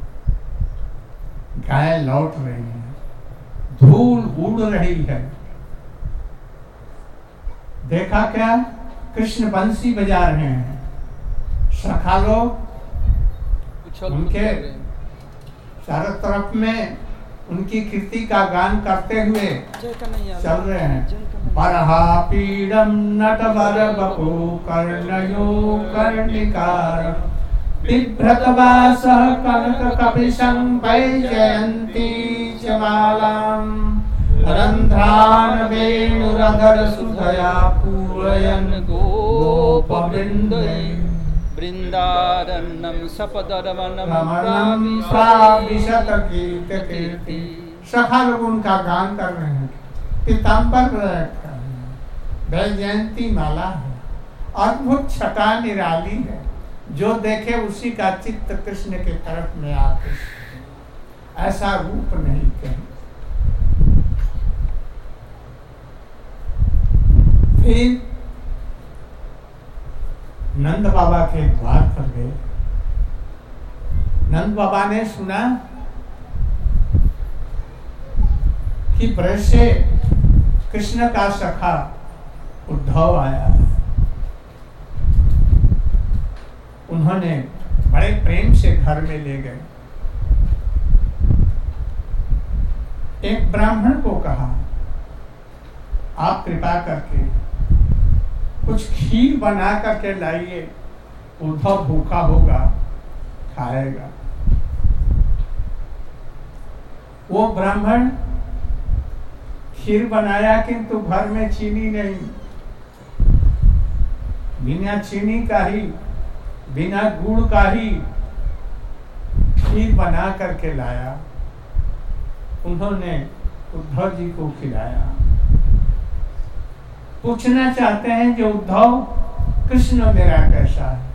गाय लौट रही हैं, धूल उड़ रही है। देखा क्या? कृष्ण बंसी बजा रहे हैं। सखा लोग उनके चारों तरफ में उनकी कीर्ति का गान करते हुए चल रहे हैं। बरहा पीड़म नटवर बपू कर्णयो कर्णिकार बिभ्रत वासः कनक कपिशं वैजयन्ती च मालां रन्ध्रान् वेणुरधर सुधया पूरयन् गोपवृन्दे वृंदारण्यम सपदरवनम कीर्ति। सखा लोग उनका गान कर रहे हैं, पीताम्बर वैजयंती माला है, अद्भुत छटा निराली है, जो देखे उसी का चित्त कृष्ण के तरफ में आते। ऐसा रूप नहीं कहीं। फिर नंद बाबा के द्वार पर गए। नंद बाबा ने सुना कि ब्रज से कृष्ण का सखा उद्धव आया। उन्होंने बड़े प्रेम से घर में ले गए। एक ब्राह्मण को कहा, आप कृपा करके कुछ खीर बना करके लाइए, उद्धव भूखा होगा, खाएगा। वो ब्राह्मण खीर बनाया, किंतु घर में चीनी नहीं, बिना चीनी का ही, बिना गुड़ का ही खीर बना करके लाया। उन्होंने उद्धव जी को खिलाया। पूछना चाहते हैं जो उद्धव, कृष्ण मेरा कैसा है?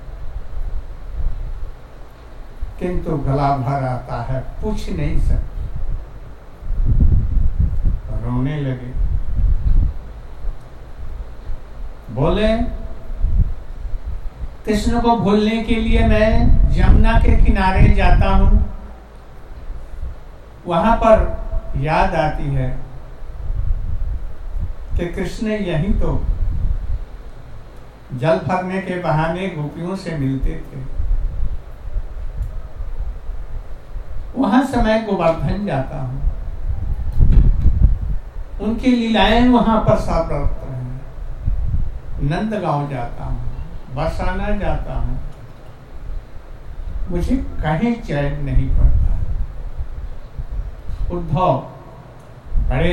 किंतु गला भर आता है, पूछ नहीं सकते। रोने लगे। कृष्ण को भूलने के लिए मैं यमुना के किनारे जाता हूं, वहां पर याद आती है कि कृष्ण यहीं तो जल भरने के बहाने गोपियों से मिलते थे। वहां से मैं गोवर्धन जाता हूं, उनकी लीलाएं वहां पर साप्रत हैं। नंदगांव जाता हूं, बरसाना जाता हूं, मुझे कहीं चैन नहीं पड़ता। उद्धव बड़े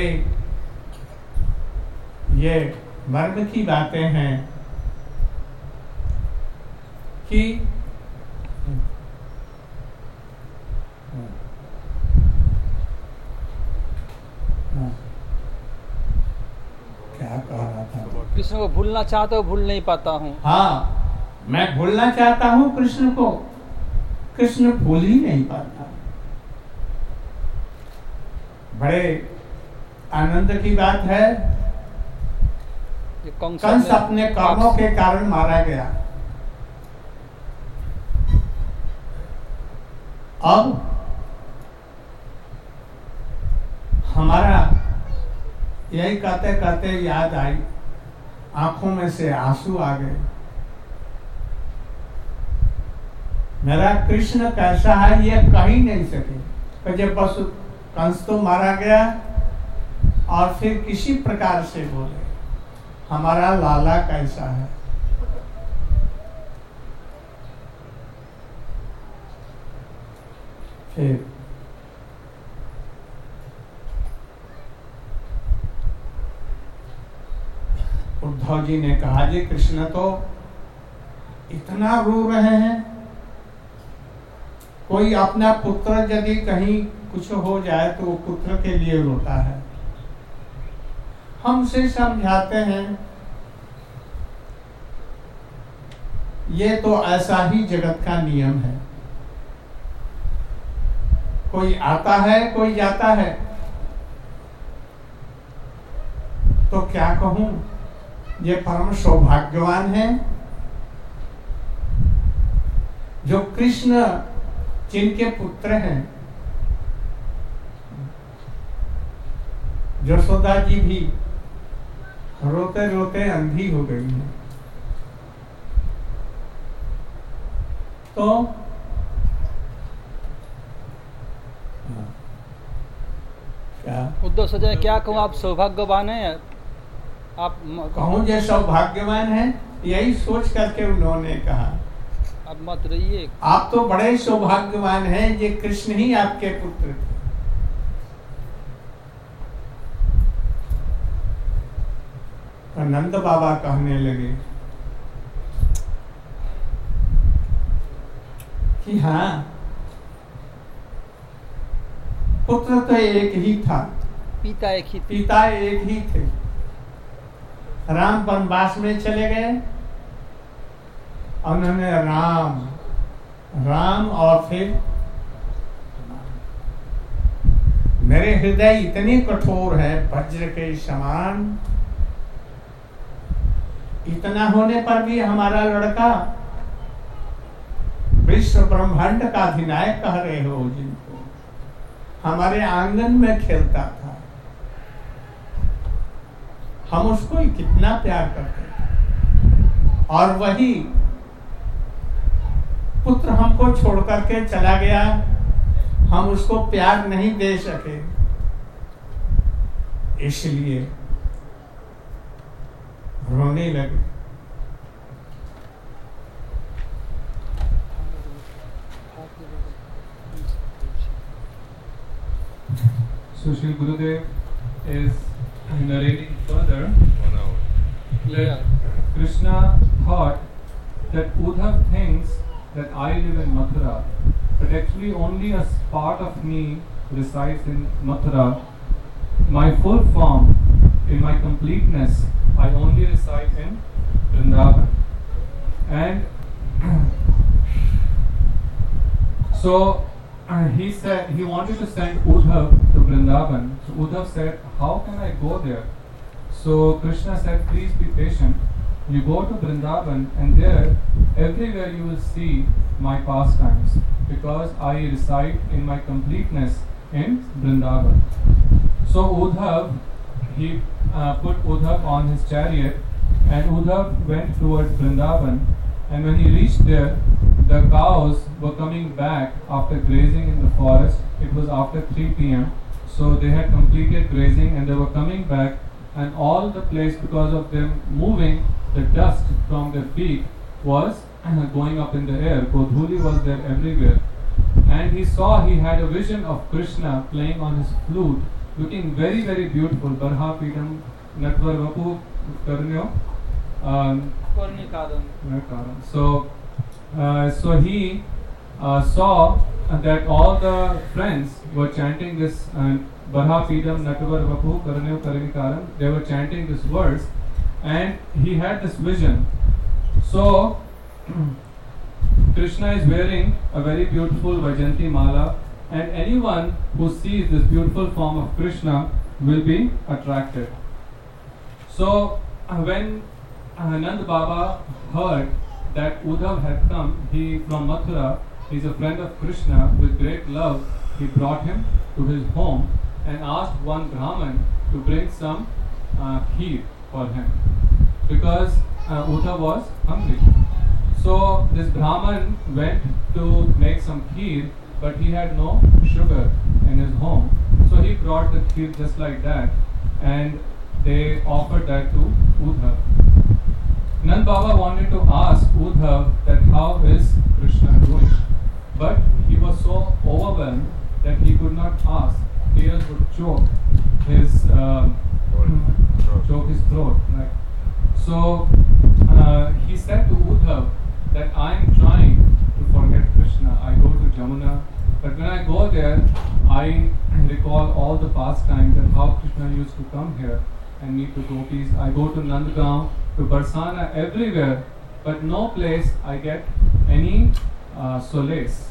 ये मर्म की बातें हैं कि क्या कह रहा था? कृष्ण को भूलना चाहता हूँ, भूल नहीं पाता हूँ। हाँ, मैं भूलना चाहता हूँ कृष्ण को, कृष्ण भूल ही नहीं पाता। बड़े आनंद की बात है, कंस अपने कर्मों के कारण मारा गया। अब हमारा यही कहते कहते याद आई, आंखों में से आंसू आ गए। मेरा कृष्ण कैसा है ये कह ही नहीं सके। जब बस कंस तो मारा गया और फिर किसी प्रकार से बोले हमारा लाला कैसा है। फिर उद्धव जी ने कहा, जी कृष्ण तो इतना रो रहे हैं, कोई अपना पुत्र यदि कहीं कुछ हो जाए तो वो पुत्र के लिए रोता है। हमसे समझाते हैं ये तो ऐसा ही जगत का नियम है, कोई आता है कोई जाता है। तो क्या कहूं, ये परम सौभाग्यवान है जो कृष्ण जिनके पुत्र हैं। यशोदा जी भी रोते रोते अंधी हो गई है। तो क्या उद्धव सजय क्या कहूँ, आप सौभाग्यवान हैं। आप कहूँ जो सौभाग्यवान है, यही सोच करके उन्होंने कहा। अब मत रहिए, आप तो बड़े सौभाग्यवान हैं, ये कृष्ण ही आपके पुत्र थे। तो नंद बाबा कहने लगे कि हाँ, पुत्र तो एक ही था, पिता एक ही पिता एक ही थे। राम वनवास में चले गए, उन्होंने राम राम और फिर मेरे हृदय इतने कठोर है वज्र के समान, इतना होने पर भी हमारा लड़का विश्व ब्रह्मांड का अधिनायक कह रहे हो, जिनको हमारे आंगन में खेलता था, हम उसको ही कितना प्यार करते थे, और वही पुत्र हमको छोड़ करके चला गया, हम उसको प्यार नहीं दे सके। इसलिए रोने लगे। So Shri Gurudev is narrating further that Krishna thought that Uddhav thinks that I live in Mathura, but actually only a part of me resides in Mathura. My full form, in my completeness, I only reside in Vrindavan. And so uh, he said he wanted to send Uddhav to Vrindavan. So Uddhav said, how can I go there? So Krishna said, please be patient. you go to Vrindavan and there everywhere you will see my pastimes, because I reside in my completeness in Vrindavan. So Uddhav, he uh, put Uddhav on his chariot, and Uddhav went towards Vrindavan, and when he reached there, the cows were coming back after grazing in the forest. It was after three p.m. So they had completed grazing and they were coming back, and all the place, because of them moving, the dust from their feet was going up in the air. Godhuli was there everywhere. And he saw, he had a vision of Krishna playing on his flute, looking very, very beautiful. Barha Pidam Natvar Vapu Karnyo. Um, so, uh, so he uh, saw that all the friends were chanting this uh, Barha Pidam Natvar Vapu Karnyo Karanikaram. They were chanting this verse, and he had this vision. So Krishna is wearing a very beautiful Vajanti Mala, and anyone who sees this beautiful form of Krishna will be attracted. So uh, when uh, Nand Baba heard that Uddhav had come, he from Mathura, he is a friend of Krishna, with great love, he brought him to his home and asked one Brahman to bring some uh, kheer for him, because uh, Uddhav was hungry. So this Brahman went to make some kheer, but he had no sugar in his home. So he brought the kheer just like that, and they offered that to Uddhav. Nand Baba wanted to ask Uddhav that how is Krishna doing, but he was so overwhelmed that he could not ask. Tears would choke his uh, choke his throat. Right? So uh, he said to Uddhav that I am trying to forget Krishna. I go to Jamuna, but when I go there, I recall all the pastimes and how Krishna used to come here and meet the gopis. I go to Nandgaon, to Barsana, everywhere, but no place I get any uh, solace.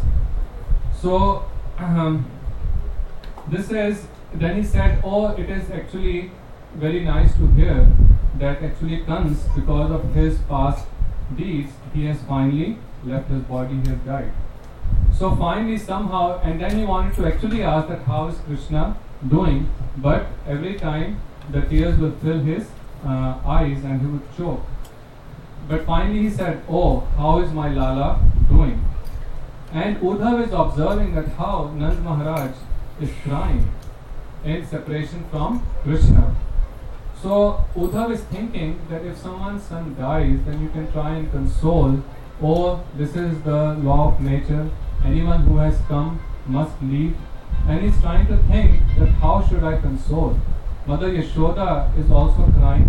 So um, this is, then he said, oh, it is actually very nice to hear that actually Kans, because of his past deeds, he has finally left his body, he has died. So finally somehow, and then he wanted to actually ask that how is Krishna doing, but every time the tears will fill his uh, eyes and he would choke. But finally he said, oh, how is my Lala doing? And Uddhav is observing that how Nand Maharaj is crying in separation from Krishna. So Uddhav is thinking that if someone's son dies, then you can try and console. Oh, this is the law of nature. Anyone who has come must leave. And he's trying to think that how should I console? Mother Yashoda is also crying.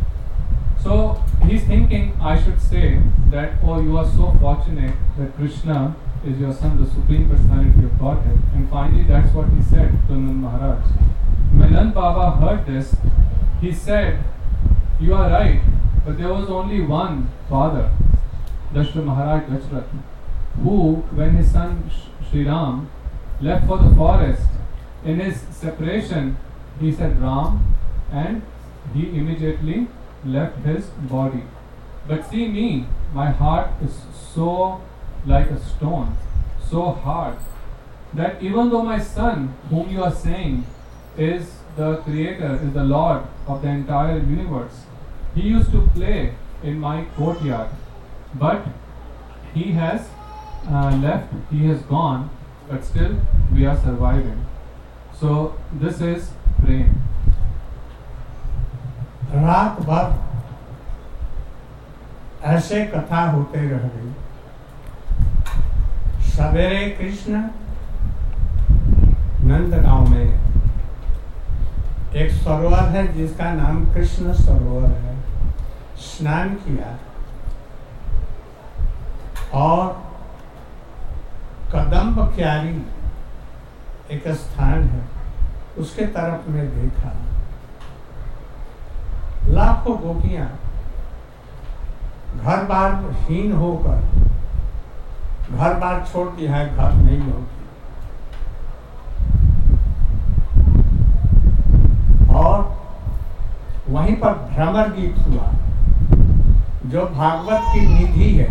So he's thinking I should say that, oh, you are so fortunate that Krishna is your son, the Supreme Personality of Godhead. And finally that's what he said to Nand Maharaj. When Nand Baba heard this, he said, you are right, but there was only one father, Dashrath Maharaj Dashrath, who, when his son Sri Ram left for the forest, in his separation, he said Ram, and he immediately left his body. But see me, my heart is so like a stone, so hard, that even though my son, whom you are saying is the creator, is the Lord of the entire universe, he used to play in my courtyard, but he has uh, left, he has gone, but still we are surviving. So this is prem. रात भर ऐसे कथा होते रह गई। सवेरे कृष्ण नंदगांव में एक सरोवर है जिसका नाम कृष्ण सरोवर है, स्नान किया और कदम्ब क्यारी एक स्थान है उसके तरफ में देखा, लाखों गोपियां घर बार हीन होकर, घर बार छोड़ के यहाँ घर नहीं होती, और वहीं पर भ्रमर गीत हुआ। जो भागवत की निधि है।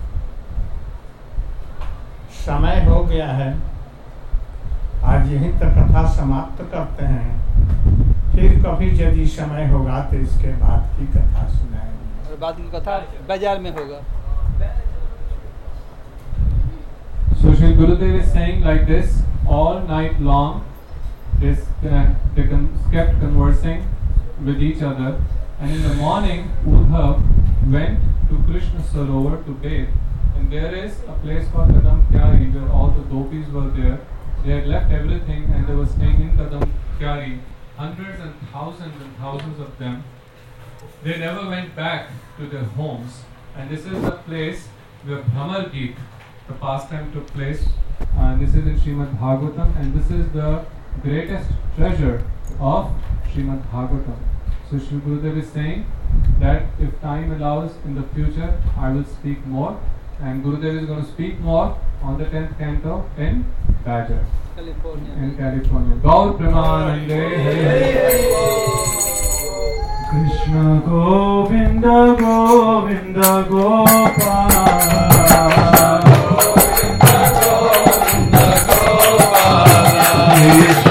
समय हो गया है, आज यहीं तक कथा समाप्त करते हैं। फिर कभी यदि समय होगा तो इसके बाद की कथा सुनाएंगे। और बाद की कथा बाजार में होगा। So Sri Gurudev is saying like this, all night long they, they kept conversing with each other, and in the morning Uddhav went to Krishna Sarovar to bathe, and there is a place called Kadam Kyari where all the gopis were there. They had left everything and they were staying in Kadam Kyari, hundreds and thousands and thousands of them. They never went back to their homes, and this is the place where Bhramar Geet, the pastime, took place. Uh, this is in Srimad Bhagavatam, and this is the greatest treasure of Srimad Bhagavatam. So Shri Gurudev is saying that if time allows in the future, I will speak more, and Gurudev is going to speak more on the tenth canto in Badger, California. in California. Gaur Premanande Hare Hare. Krishna Govinda Govinda Gopala Krishna